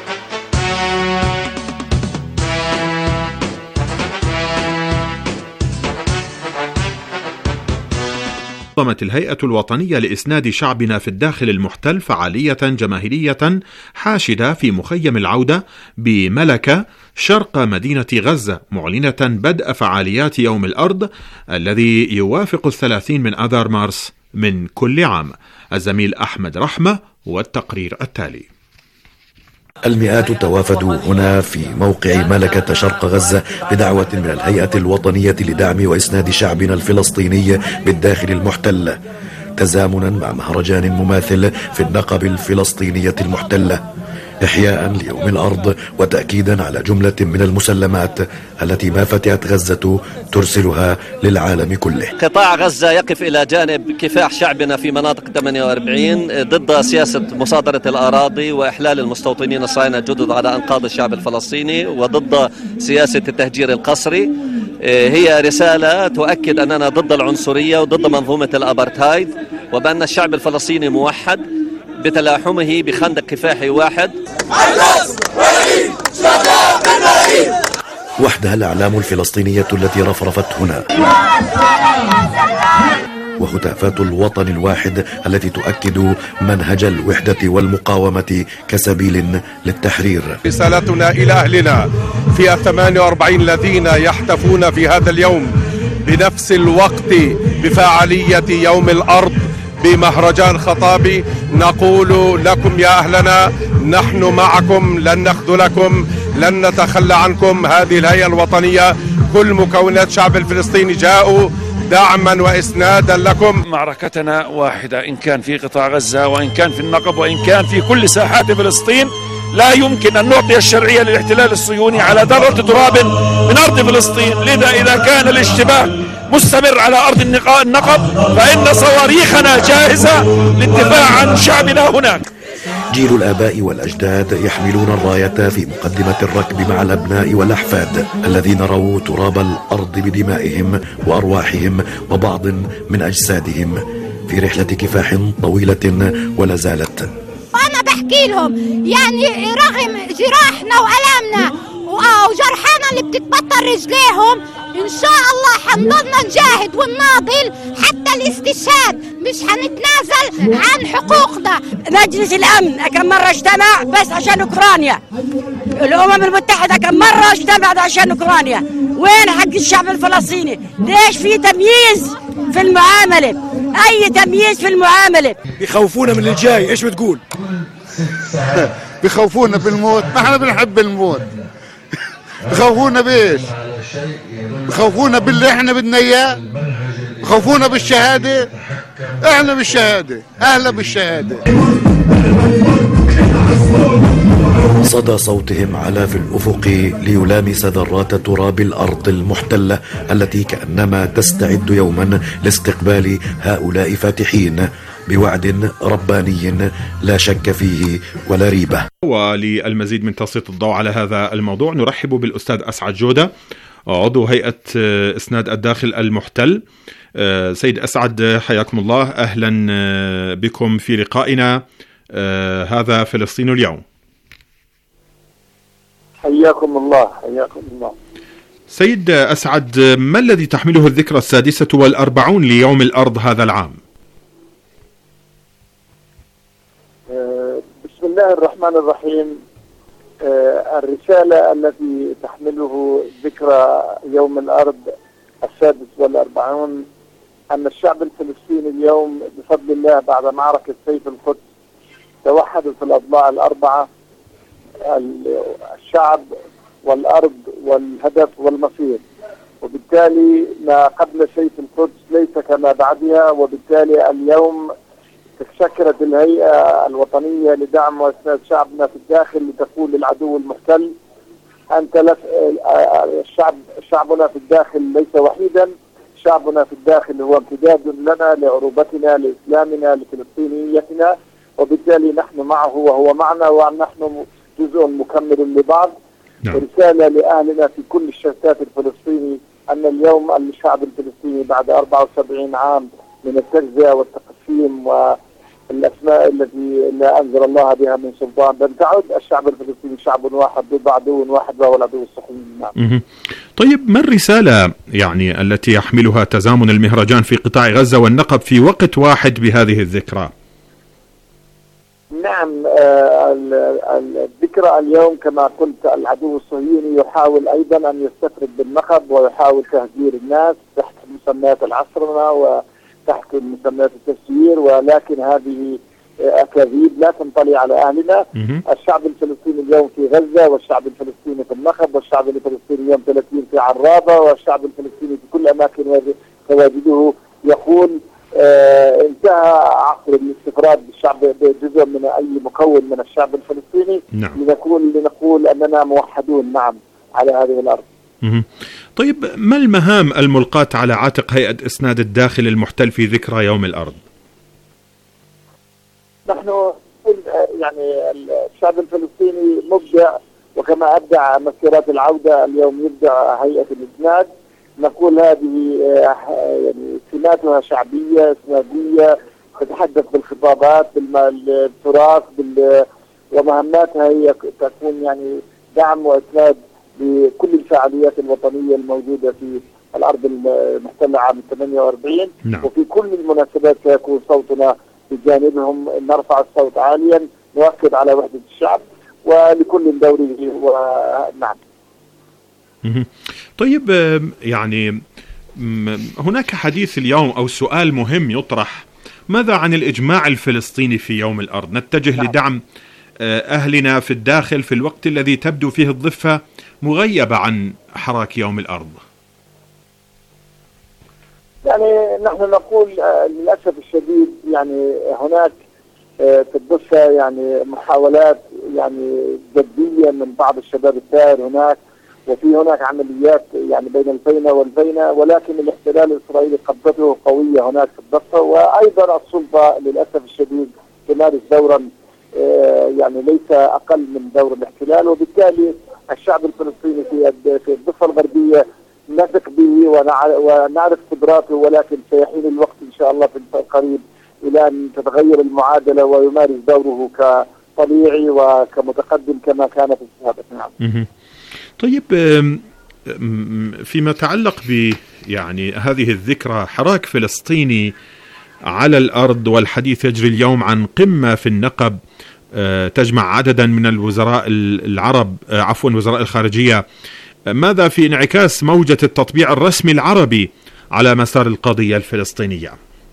Speaker 1: نظمت الهيئة الوطنية لإسناد شعبنا في الداخل المحتل فعالية جماهيرية حاشدة في مخيم العودة بملكة شرق مدينة غزة، معلنة بدء فعاليات يوم الأرض الذي يوافق الثلاثين من آذار مارس من كل عام. الزميل أحمد رحمة والتقرير التالي.
Speaker 19: المئات توافدوا هنا في موقع ملكة شرق غزة بدعوة من الهيئة الوطنية لدعم وإسناد شعبنا الفلسطيني بالداخل المحتل، تزامنا مع مهرجان مماثل في النقب الفلسطينية المحتلة، إحياء ليوم الأرض وتأكيدا على جملة من المسلمات التي ما فتحت غزة ترسلها للعالم كله.
Speaker 20: قطاع غزة يقف إلى جانب كفاح شعبنا في مناطق ثمانية وأربعين ضد سياسة مصادرة الأراضي وإحلال المستوطنين الصهاينة الجدد على أنقاض الشعب الفلسطيني، وضد سياسة التهجير القسري. هي رسالة تؤكد أننا ضد العنصرية وضد منظومة الأبرتايد، وبأن الشعب الفلسطيني موحد بتلاحمه بخندق كفاحي واحد.
Speaker 19: وحدها الأعلام الفلسطينية التي رفرفت هنا. وهتافات الوطن الواحد التي تؤكد منهج الوحدة والمقاومة كسبيل للتحرير.
Speaker 21: رسالتنا إلى أهلنا في الثمانية وأربعين الذين يحتفون في هذا اليوم بنفس الوقت بفعالية يوم الأرض بمهرجان خطابي، نقول لكم يا أهلنا نحن معكم، لن نخذلكم، لن نتخلى عنكم. هذه الهيئة الوطنية كل مكونات الشعب الفلسطيني جاءوا دعما وإسنادا لكم.
Speaker 22: معركتنا واحدة، إن كان في قطاع غزة وإن كان في النقب وإن كان في كل ساحات فلسطين. لا يمكن أن نعطي الشرعية للاحتلال الصهيوني على ذرة تراب من أرض فلسطين. لذا إذا كان الاشتباه مستمر على أرض النقب فإن صواريخنا جاهزة للدفاع عن شعبنا هناك.
Speaker 19: جيل الآباء والأجداد يحملون الراية في مقدمة الركب مع الأبناء والأحفاد الذين رووا تراب الأرض بدمائهم وأرواحهم وبعض من أجسادهم في رحلة كفاح طويلة ولا زالت.
Speaker 23: أنا بحكي لهم يعني رغم جراحنا وألامنا وجرحانا اللي بتتبطل رجليهم إن شاء الله حنضلنا نجاهد ونناضل حتى الاستشهاد، مش حنتنازل عن حقوقنا.
Speaker 24: مجلس الأمن كم مرة اجتمع بس عشان أوكرانيا، الأمم المتحدة كم مرة اجتمعت عشان أوكرانيا. وين حق الشعب الفلسطيني؟ ليش في تمييز في المعاملة؟ أي تمييز في المعاملة؟
Speaker 25: بيخوفونا من الجاي. إيش بتقول؟
Speaker 26: بيخوفونا بالموت، ما احنا بنحب الموت. بخوفونا بإيش؟ بخوفونا باللي احنا بدنا اياه؟ بخوفونا بالشهادة؟ احنا بالشهادة، اهلا بالشهادة.
Speaker 19: صدى صوتهم علا في الأفق ليلامس ذرات تراب الأرض المحتلة التي كأنما تستعد يوما لاستقبال هؤلاء فاتحين بوعد رباني لا شك فيه ولا ريبة.
Speaker 1: وللمزيد من تسليط الضوء على هذا الموضوع نرحب بالأستاذ أسعد جودة، عضو هيئة إسناد الداخل المحتل. سيد أسعد حياكم الله، أهلا بكم في لقائنا هذا فلسطين اليوم.
Speaker 27: حياكم الله حياكم الله.
Speaker 1: سيد أسعد، ما الذي تحمله الذكرى السادسة والأربعون ليوم الأرض هذا العام؟
Speaker 27: بسم الله الرحمن الرحيم. الرسالة التي تحمله ذكرى يوم الأرض السادس والأربعون أن الشعب الفلسطيني اليوم بفضل الله بعد معركة سيف القدس توحدوا في الأضلاع الأربعة: الشعب والأرض والهدف والمصير. وبالتالي ما قبل سيف القدس ليس كما بعدها، وبالتالي اليوم تشكلت الهيئة الوطنية لدعم وإسناد شعبنا في الداخل لتقول للعدو المحتل أنت لف... الشعب شعبنا في الداخل ليس وحيدا، شعبنا في الداخل هو امتداد لنا لعروبتنا لإسلامنا لفلسطينيتنا، وبالتالي نحن معه وهو معنا ونحن جزء مكمل لبعض. نعم. رسالة لأهلنا في كل الشتات الفلسطيني أن اليوم الشعب الفلسطيني بعد أربعة وسبعين عام من التجزئة والتقسيم والأسماء التي لا أنزل الله بها من سلطان بل تعد الشعب الفلسطيني شعب واحد ضد عدو واحد وهو العدو الصهيوني. نعم.
Speaker 1: طيب، ما الرسالة يعني التي يحملها تزامن المهرجان في قطاع غزة والنقب في وقت واحد بهذه الذكرى؟
Speaker 27: نعم، آه الذكرى اليوم كما قلت العدو الصهيوني يحاول أيضا أن يستفرد بالنقب ويحاول تهجير الناس تحت مسميات العصرنة وتحت مسميات التسيير، ولكن هذه أكاذيب لا تنطلي على أهلنا. الشعب الفلسطيني اليوم في غزة، والشعب الفلسطيني في النقب، والشعب الفلسطيني اليوم ثلاثين في عرابة، والشعب الفلسطيني في كل أماكن تواجده يقول آه انتهى عصر الاستفراد بالشعب بجزء من أي مكون من الشعب الفلسطيني. نعم. لنقول لنقول أننا موحدون نعم على هذه الأرض.
Speaker 1: مه. طيب، ما المهام الملقاة على عاتق هيئة إسناد الداخل المحتل في ذكرى يوم الأرض؟
Speaker 27: نحن يعني الشعب الفلسطيني مبدع، وكما أبدع مسيرات العودة اليوم يبدع هيئة الإسناد. نقول هذه يعني سماتها شعبية إسنادية تتحدث بالخطابات بالتراث بال ومهماتها هي تكون يعني دعم وإسناد لكل الفعاليات الوطنية الموجودة في الأرض المحتلة عام ثمانية وأربعين.
Speaker 1: نعم.
Speaker 27: وفي كل المناسبات سيكون صوتنا بجانبهم، نرفع الصوت عاليا، نؤكد على وحدة الشعب ولكل دوره. ونعم.
Speaker 1: طيب، يعني هناك حديث اليوم أو سؤال مهم يطرح: ماذا عن الإجماع الفلسطيني في يوم الأرض؟ نتجه نعم. لدعم أهلنا في الداخل في الوقت الذي تبدو فيه الضفة مغيبة عن حراك يوم الأرض.
Speaker 27: يعني نحن نقول للأسف الشديد يعني هناك في الضفة يعني محاولات يعني جدية من بعض الشباب الثائر هناك، وفي هناك عمليات يعني بين الفينة والفينة، ولكن الاحتلال الإسرائيلي قبضته قوية هناك في الضفة، وأيضا السلطة للأسف الشديد تمارس دورا يعني ليس أقل من دور الاحتلال، وبالتالي الشعب الفلسطيني في في الضفة الغربية نثق به ونعرف قدراته، ولكن سيحين الوقت إن شاء الله في القريب إلى أن تتغير المعادلة ويمارس دوره كطبيعي وكمتقدم كما كان في السابق. نعم.
Speaker 1: طيب، فيما يتعلق ب يعني هذه الذكرى، حراك فلسطيني على الأرض، والحديث يجري اليوم عن قمة في النقب تجمع عددا من الوزراء العرب، عفوا وزراء الخارجية. ماذا في انعكاس موجة التطبيع الرسمي العربي على مسار القضية الفلسطينية؟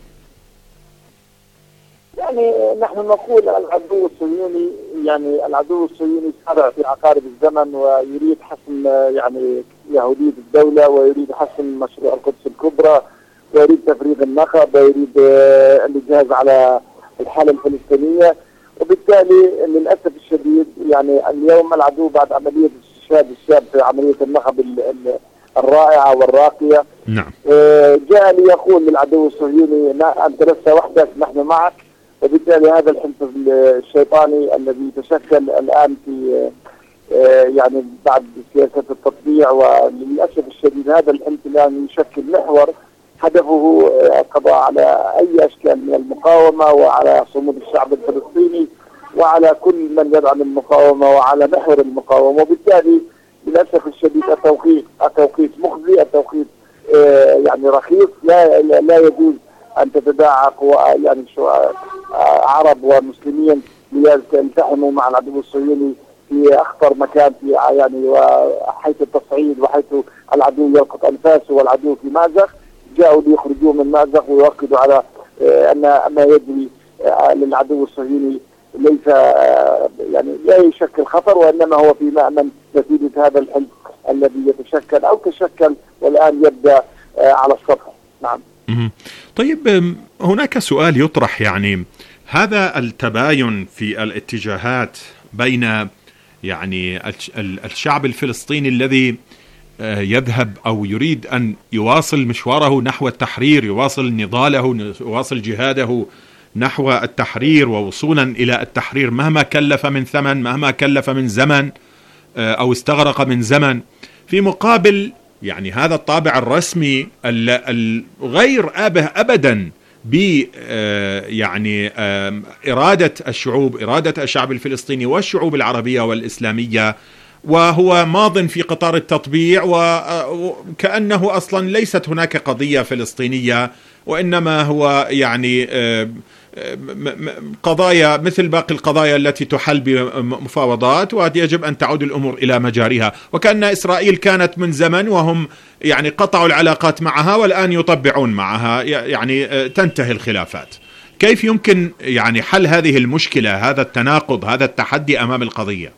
Speaker 27: يعني نحن نقول العدو الصهيوني يعني العدو الصهيوني سارع في عقارب الزمن ويريد حسم يعني يهودية الدولة، ويريد حسم مشروع القدس الكبرى، ويريد تفريغ النخب، ويريد الإجهاز على الحالة الفلسطينية. وبالتالي للأسف الشديد يعني اليوم العدو بعد عملية استشهاد الشاب في عملية النخب الرائعة والراقية،
Speaker 1: نعم،
Speaker 27: جاء ليقول للعدو الصهيوني أنت لست وحدك، نحن معك. وبالتالي هذا الحلف الشيطاني الذي تشكل الآن في يعني بعد سياسة التطبيع، وللأسف الشديد هذا الحلف الآن يشكل محور هدفه القضاء على أي أشكال من المقاومة وعلى صمود الشعب الفلسطيني وعلى كل من يدعم المقاومة وعلى محور المقاومة. وبالتالي للأسف الشديد التوقيت التوقيت مخزي، التوقيت يعني رخيص، لا لا يجوز أن تتداعى يعني شو عرب ومسلمين ليلتحموا مع العدو الصهيوني في أخطر مكان في يعني وحيث التصعيد وحيث العدو يلقط أنفاسه والعدو في مأزق. جاءوا ليخرجوه من مأزق ويؤكدوا على أن ما يجري للعدو الصهيوني ليس يعني لا يشكل خطر، وإنما هو في مأمن نتيجة هذا الحلف الذي يتشكل أو تشكل والآن يبدأ على السطح. نعم.
Speaker 1: طيب، هناك سؤال يطرح، يعني هذا التباين في الاتجاهات بين يعني الشعب الفلسطيني الذي يذهب أو يريد أن يواصل مشواره نحو التحرير، يواصل نضاله، يواصل جهاده نحو التحرير ووصولا إلى التحرير مهما كلف من ثمن، مهما كلف من زمن أو استغرق من زمن، في مقابل يعني هذا الطابع الرسمي الغير آبه أبدا ب يعني إرادة الشعوب، إرادة الشعب الفلسطيني والشعوب العربية والإسلامية، وهو ماض في قطار التطبيع، وكأنه أصلا ليست هناك قضية فلسطينية، وإنما هو يعني قضايا مثل باقي القضايا التي تحل بمفاوضات، ويجب أن تعود الأمور إلى مجاريها، وكأن إسرائيل كانت من زمن وهم يعني قطعوا العلاقات معها والآن يطبعون معها، يعني تنتهي الخلافات. كيف يمكن يعني حل هذه المشكلة، هذا التناقض، هذا التحدي أمام القضية؟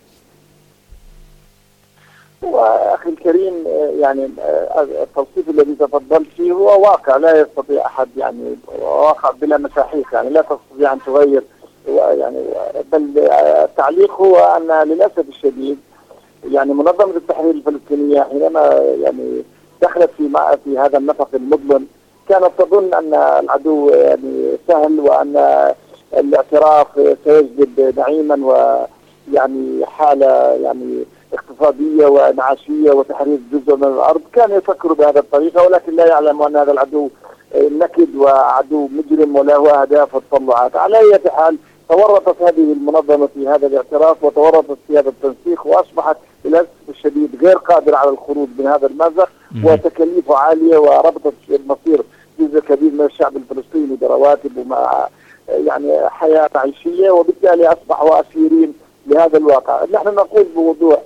Speaker 27: وأخي الكريم يعني التوصيف الذي تفضلت فيه هو واقع لا يستطيع أحد، يعني واقع بلا مساحيق، يعني لا تستطيع أن تغير يعني. بل التعليق هو أن للأسف الشديد يعني منظمة التحرير الفلسطينية حينما يعني دخلت في في هذا النفق المظلم كانت تظن أن العدو يعني سهل، وأن الاعتراف سيجلب نعيما ويعني حالة يعني اقتصادية وانعاشية وتحرير جزء من الأرض. كان يفكر بهذا الطريقة، ولكن لا يعلم أن هذا العدو نكد وعدو مجرم وله أهداف وتطلعات. على أي حال تورطت هذه المنظمة في هذا الاعتراف وتورطت في هذا التنسيق، وأصبحت للأسف الشديد غير قادرة على الخروج من هذا المأزق، وتكاليفه عالية، وربطت مصير جزء كبير من الشعب الفلسطيني برواتب ومع يعني حياة معيشية، وبالتالي أصبحوا أسيرين لهذا الواقع. نحن نقول بوضوح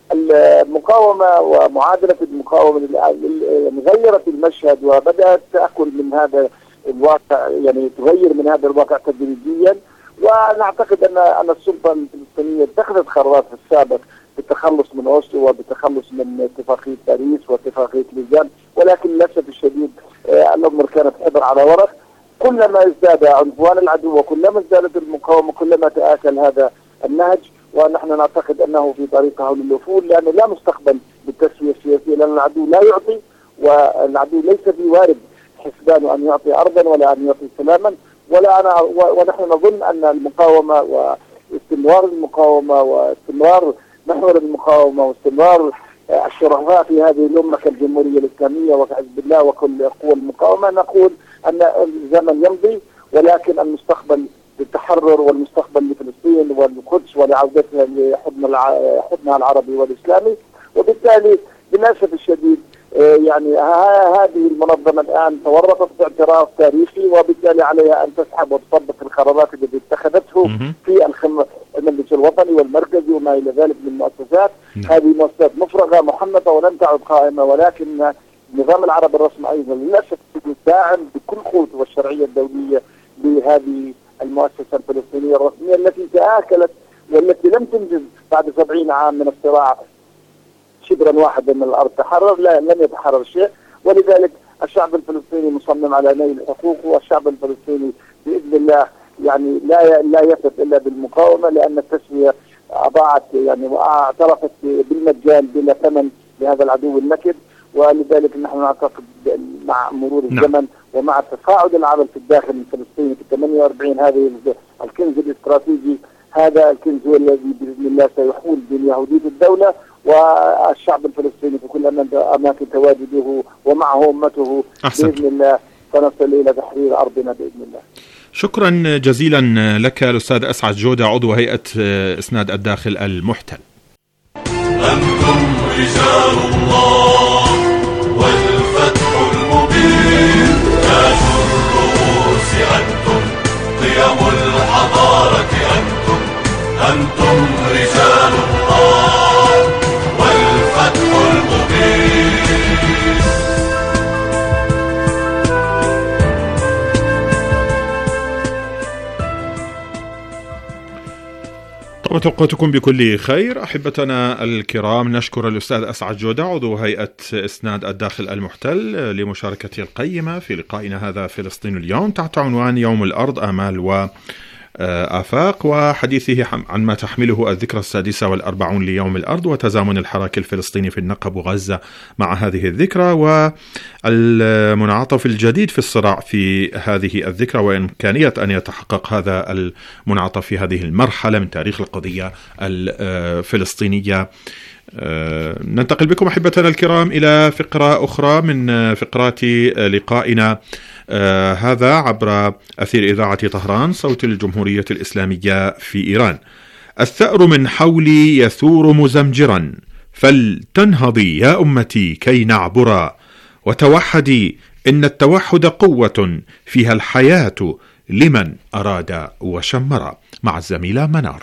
Speaker 27: المقاومة ومعادلة المقاومة يعني غيرت المشهد وبدأت تأكل من هذا الواقع، يعني تغير من هذا الواقع تدريجيا. ونعتقد أن أن السلطة الفلسطينية اتخذت قرارات في السابق بالتخلص من أوسلو وبالتخلص من اتفاقية باريس واتفاقية لوزان، ولكن للأسف الشديد الأمر كانت حبر على ورق. كلما ازداد عنفوان العدو وكلما ازدادت المقاومة كلما تآكل هذا النهج، ونحن نعتقد أنه في طريقه للوصول، لأنه لا مستقبل بالتسوية السياسية، لأن العدو لا يعطي، والعدو ليس في وارد حسبان أن يعطي أرضا ولا أن يعطي سلاما. ولا أنا ونحن نظن أن المقاومة واستمرار المقاومة واستمرار محور المقاومة واستمرار الشرفاء في هذه الأمة كالجمهورية الإسلامية وكحزب الله وكل قوى المقاومة، نقول أن الزمن يمضي، ولكن المستقبل للتحرر والمستقبل لفلسطين والقدس ولعودتها لحضنها العربي والإسلامي. وبالتالي للأسف الشديد يعني هذه المنظمة الآن تورطت باعتراف تاريخي، وبالتالي عليها أن تسحب وتطبق القرارات التي اتخذته في المجلس الوطني والمركزي وما إلى ذلك من مؤسسات. هذه مؤسسات مفرغة محنطة ولن تعد قائمة، ولكن نظام العرب الرسمي أيضا للأسف داعم بكل قوته والشرعية الدولية لهذه المؤسسة الفلسطينية الرسمية التي تآكلت والتي لم تنجز بعد سبعين عام من الصراع شبرا واحدا من الأرض تحرر، لا لم يتحرر شيء. ولذلك الشعب الفلسطيني مصمم على نيل حقوقه، والشعب الفلسطيني بإذن الله يعني لا لا يثبت إلا بالمقاومة، لأن التسوية أضاعت يعني واعترفت بالمجان بلا ثمن لهذا العدو النكد. ولذلك نحن نعتقد مع مرور الزمن ومع تصاعد العمل في الداخل الفلسطيني في ثمانية وأربعين هذه الكنز الاستراتيجي، هذا الكنز هو الذي بإذن الله سيحول بين يهودية الدولة والشعب الفلسطيني في كل أماكن تواجده ومعه أمته. أحسن. بإذن الله سنصل إلى تحرير أرضنا بإذن الله.
Speaker 1: شكرا جزيلا لك الأستاذ أسعد جودة، عضو هيئة إسناد الداخل المحتل.
Speaker 2: أنتم رجال الله والفتح المبين، تاج الرؤوس أنتم، قيم الحضارة أنتم، أنتم رجال الله والفتح المبين.
Speaker 1: طبعا أوقاتكم بكل خير أحبتنا الكرام. نشكر الأستاذ أسعد جودة عضو هيئة إسناد الداخل المحتل لمشاركته القيمة في لقائنا هذا فلسطين اليوم تحت عنوان يوم الأرض آمال وآفاق، وحديثه عن ما تحمله الذكرى السادسة والأربعون ليوم الأرض وتزامن الحراك الفلسطيني في النقب وغزة مع هذه الذكرى، والمنعطف الجديد في الصراع في هذه الذكرى وإمكانية أن يتحقق هذا المنعطف في هذه المرحلة من تاريخ القضية الفلسطينية. ننتقل بكم أحبتنا الكرام إلى فقرة أخرى من فقرات لقائنا آه هذا عبر أثير إذاعة طهران صوت الجمهورية الإسلامية في إيران. الثأر من حولي يثور مزمجرا، فلتنهضي يا أمتي كي نعبرا، وتوحدي إن التوحد قوة فيها الحياة لمن أراد وشمر. مع الزميلة منار.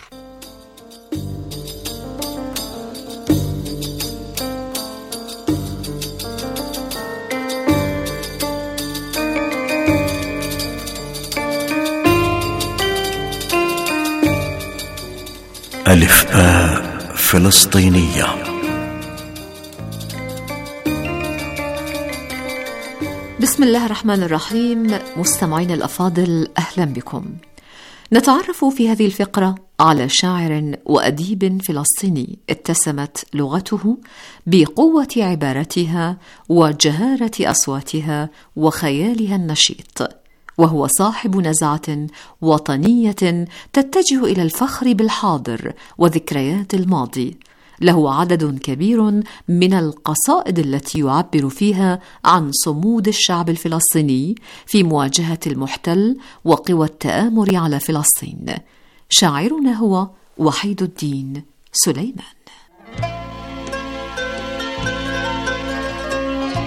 Speaker 3: ألف باء فلسطينية.
Speaker 4: بسم الله الرحمن الرحيم. مستمعين الأفاضل، أهلا بكم. نتعرف في هذه الفقرة على شاعر وأديب فلسطيني اتسمت لغته بقوة عبارتها وجهارة أصواتها وخيالها النشيط، وهو صاحب نزعة وطنية تتجه إلى الفخر بالحاضر وذكريات الماضي. له عدد كبير من القصائد التي يعبر فيها عن صمود الشعب الفلسطيني في مواجهة المحتل وقوى التآمر على فلسطين. شاعرنا هو وحيد الدين سليمان.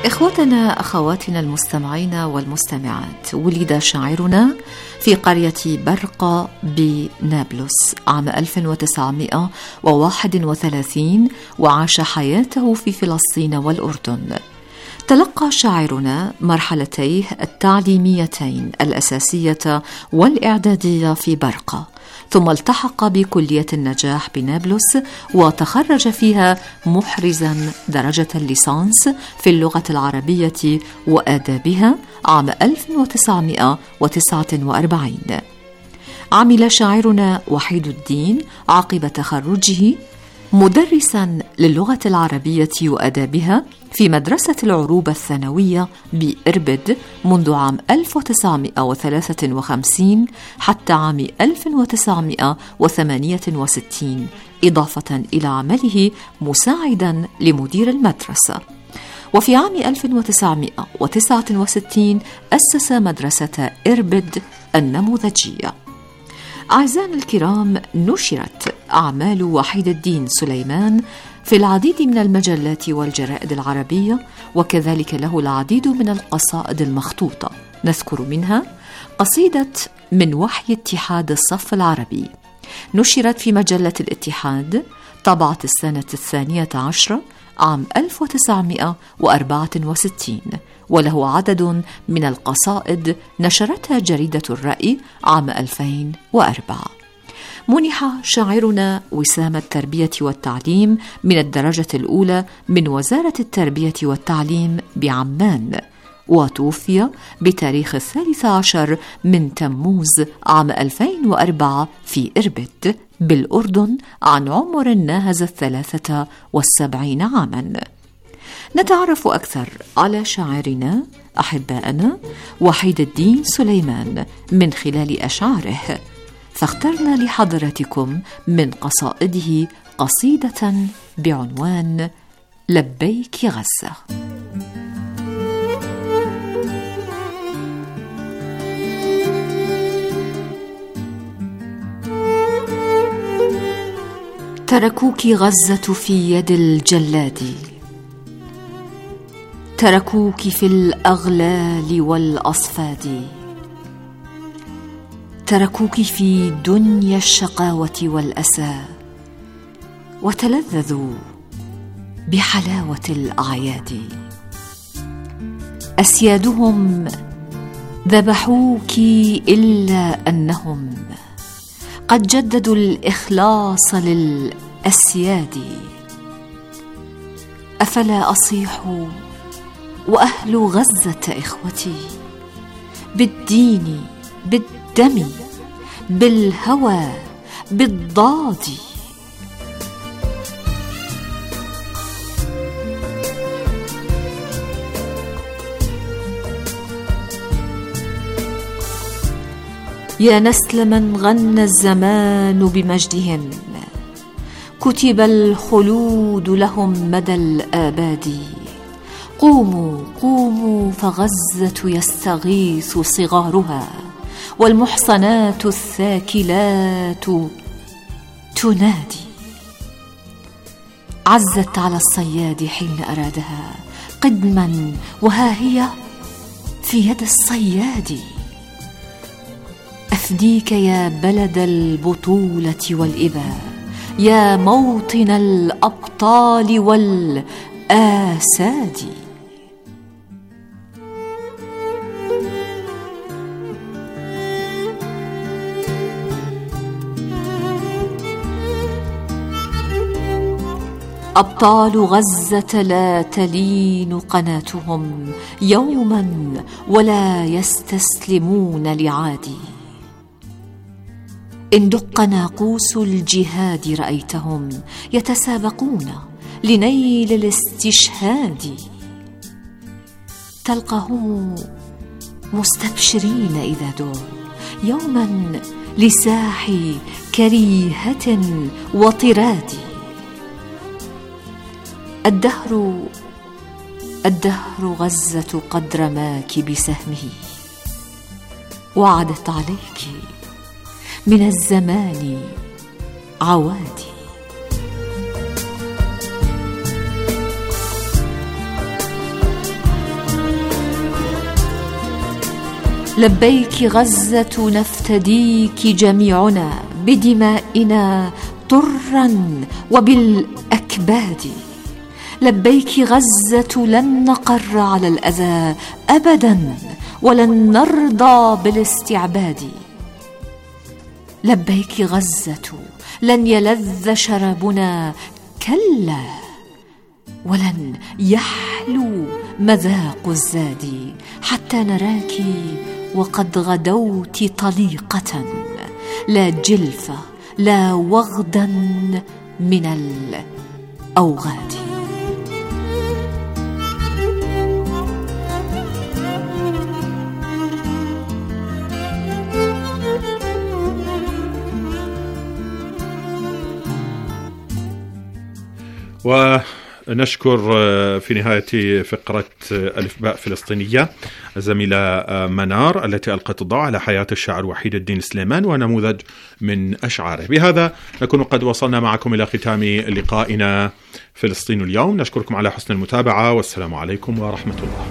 Speaker 4: إخوتنا أخواتنا المستمعين والمستمعات، ولد شاعرنا في قرية برقة بنابلس عام ألف وتسعمائة وواحد وثلاثين، وعاش حياته في فلسطين والأردن. تلقى شاعرنا مرحلتيه التعليميتين الأساسية والإعدادية في برقة، ثم التحق بكلية النجاح بنابلس وتخرج فيها محرزا درجة الليسانس في اللغة العربية وآدابها عام ألف وتسعمائة وتسعة وأربعين. عمل شاعرنا وحيد الدين عقب تخرجه مدرسا للغة العربية وآدابها في مدرسة العروبة الثانوية بإربد منذ عام ألف وتسعمائة وثلاثة وخمسين حتى عام ألف وتسعمائة وثمانية وستين، إضافة إلى عمله مساعدا لمدير المدرسة. وفي عام ألف وتسعمائة وتسعة وستين أسس مدرسة إربد النموذجية. أعزائنا الكرام، نشرت أعمال وحيد الدين سليمان في العديد من المجلات والجرائد العربية، وكذلك له العديد من القصائد المخطوطة. نذكر منها قصيدة من وحي اتحاد الصف العربي، نشرت في مجلة الاتحاد طبعة السنة الثانية عشرة عام ألف وتسعمائة وأربعة وستين، وله عدد من القصائد نشرتها جريدة الرأي عام ألفين وأربعة. منح شاعرنا وسام التربية والتعليم من الدرجة الأولى من وزارة التربية والتعليم بعمان، وتوفي بتاريخ الثالث عشر من تموز عام ألفين وأربعة في إربد بالأردن عن عمر ناهز الثلاثة والسبعين عاما. نتعرف أكثر على شاعرنا أحبائنا وحيد الدين سليمان من خلال أشعاره، فاخترنا لحضراتكم من قصائده قصيدة بعنوان لبيك غزة. تركوك غزة في يد الجلاد، تركوك في الأغلال والأصفاد، تركوك في دنيا الشقاوة والأسى، وتلذذوا بحلاوة الأعياد. أسيادهم ذبحوك إلا أنهم قد جددوا الإخلاص للأسياد. أفلا أصيح وأهل غزة إخوتي بالدين بالدم بالهوى بالضاد. يا نسل من غنى الزمان بمجدهم، كتب الخلود لهم مدى الآباد. قوموا قوموا فغزة يستغيث صغارها، والمحصنات الثاكلات تنادي. عزت على الصياد حين أرادها قدما، وها هي في يد الصياد. أفديك يا بلد البطولة والإباء، يا موطن الأبطال والآساد. أبطال غزة لا تلين قناتهم يوما، ولا يستسلمون لعادي. إن دق ناقوس الجهاد رأيتهم يتسابقون لنيل الاستشهاد. تلقاهم مستبشرين إذا دعوا يوما لساح كريهة وطراد. الدهر الدهر غزة قد رماك بسهمه، وعدت عليك من الزمان عوادي. لبيك غزة نفتديك جميعنا بدمائنا طرا وبالأكباد. لبيك غزة لن نقر على الأذى أبدا ولن نرضى بالاستعباد. لبيك غزة لن يلذ شرابنا كلا ولن يحلو مذاق الزاد حتى نراك وقد غدوت طليقة لا جلف لا وغدا من الأوغاد.
Speaker 1: ونشكر في نهاية فقرة ألف باء فلسطينية الزميلة منار التي ألقت الضوء على حياة الشاعر وحيد الدين سليمان ونموذج من أشعاره. بهذا نكون قد وصلنا معكم إلى ختام لقائنا فلسطين اليوم. نشكركم على حسن المتابعة والسلام عليكم ورحمة الله.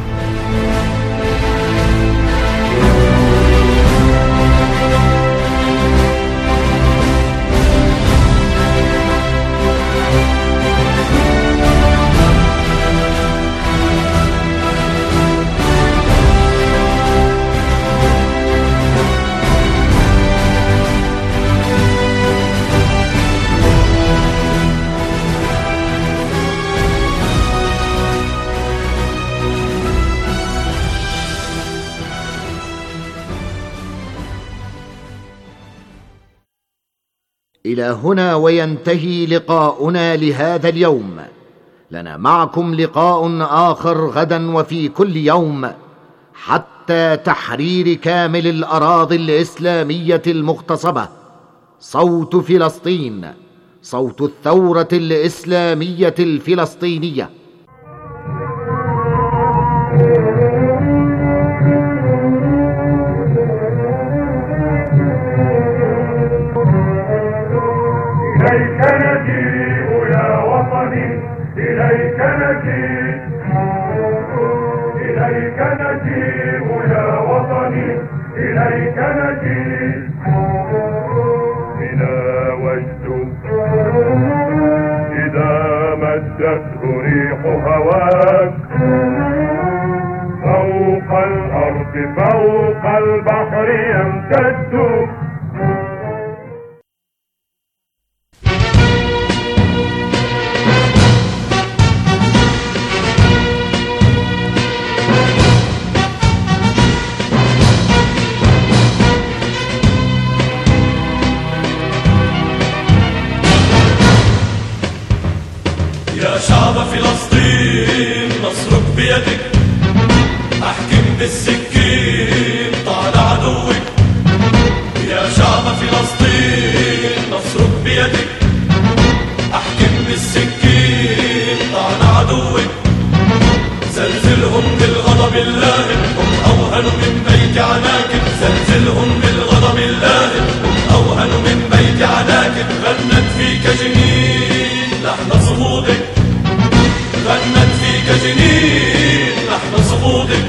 Speaker 6: إلى هنا وينتهي لقاؤنا لهذا اليوم. لنا معكم لقاء آخر غدا وفي كل يوم حتى تحرير كامل الأراضي الإسلامية المغتصبة. صوت فلسطين، صوت الثورة الإسلامية الفلسطينية.
Speaker 2: إليك نجيء يا وطني، إليك نجيء، إليك نجيء يا وطني، إليك نجيء. بنا وجد إذا مدته ريح هواك فوق الأرض فوق البحر يمتد. يا شعب فلسطين نصرك بيدك، احكم بالسكين طال عدوك. يا شعب فلسطين نصرك بيدك، احكم بالسكين طال عدوك. زلزلهم بالغضب اللائم هم اوهن من بيت عناكب، زلزلهم بالغضب اللائم هم اوهن من بيت عناكب. غنت فيك جنين لحن صمودك، غنت فيك جنين لحن صمودك.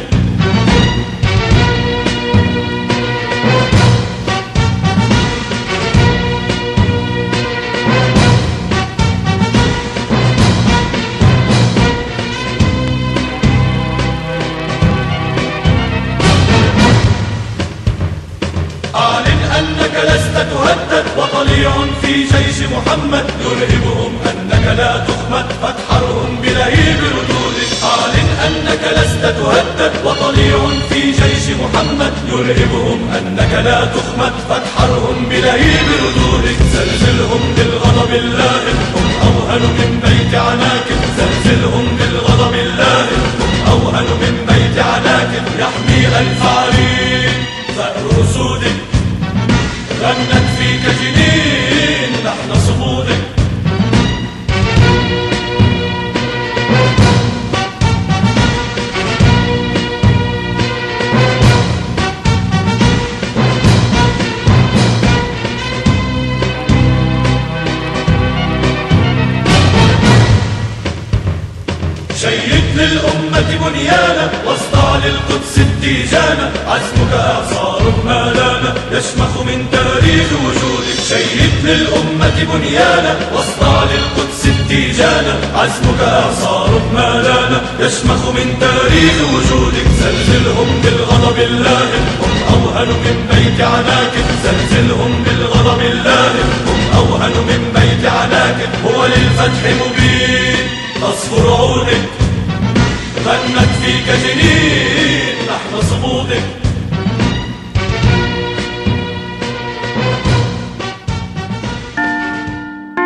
Speaker 2: أعلن أنك لست تهدد وطليع في جيش محمد، يرهبهم أنك لا تخمد فتحرهم بلهيب ردودك. أعلن أنك لست تهدد وطليع في جيش محمد، يرهبهم أنك لا تخمد فتحرهم بلهيب ردودك. زلزلهم بالغضب اللائم هم أوهن من بيت عناكب، زلزلهم بالغضب اللائم هم أوهن من بيت عناكب. يحمي ألف عرين ثأر أسودك، غنت فيك جنين لحن صمودك. شيدنا للأمة بنيانا واصنع للقدس التيجانا عزمك إعصار ما لانا يشمخ من تاريخ وجودك شيد للأمة بنيانا واصنع للقدس التيجانا عزمك إعصار ما لانا يشمخ من تاريخ وجودك زلزلهم بالغضب اللاهب هم أوهن من بيت عناكب زلزلهم بالغضب اللاهب هم أوهن من بيت عناكب هو للفتح مبين تصفر عونك غنت فيك جنين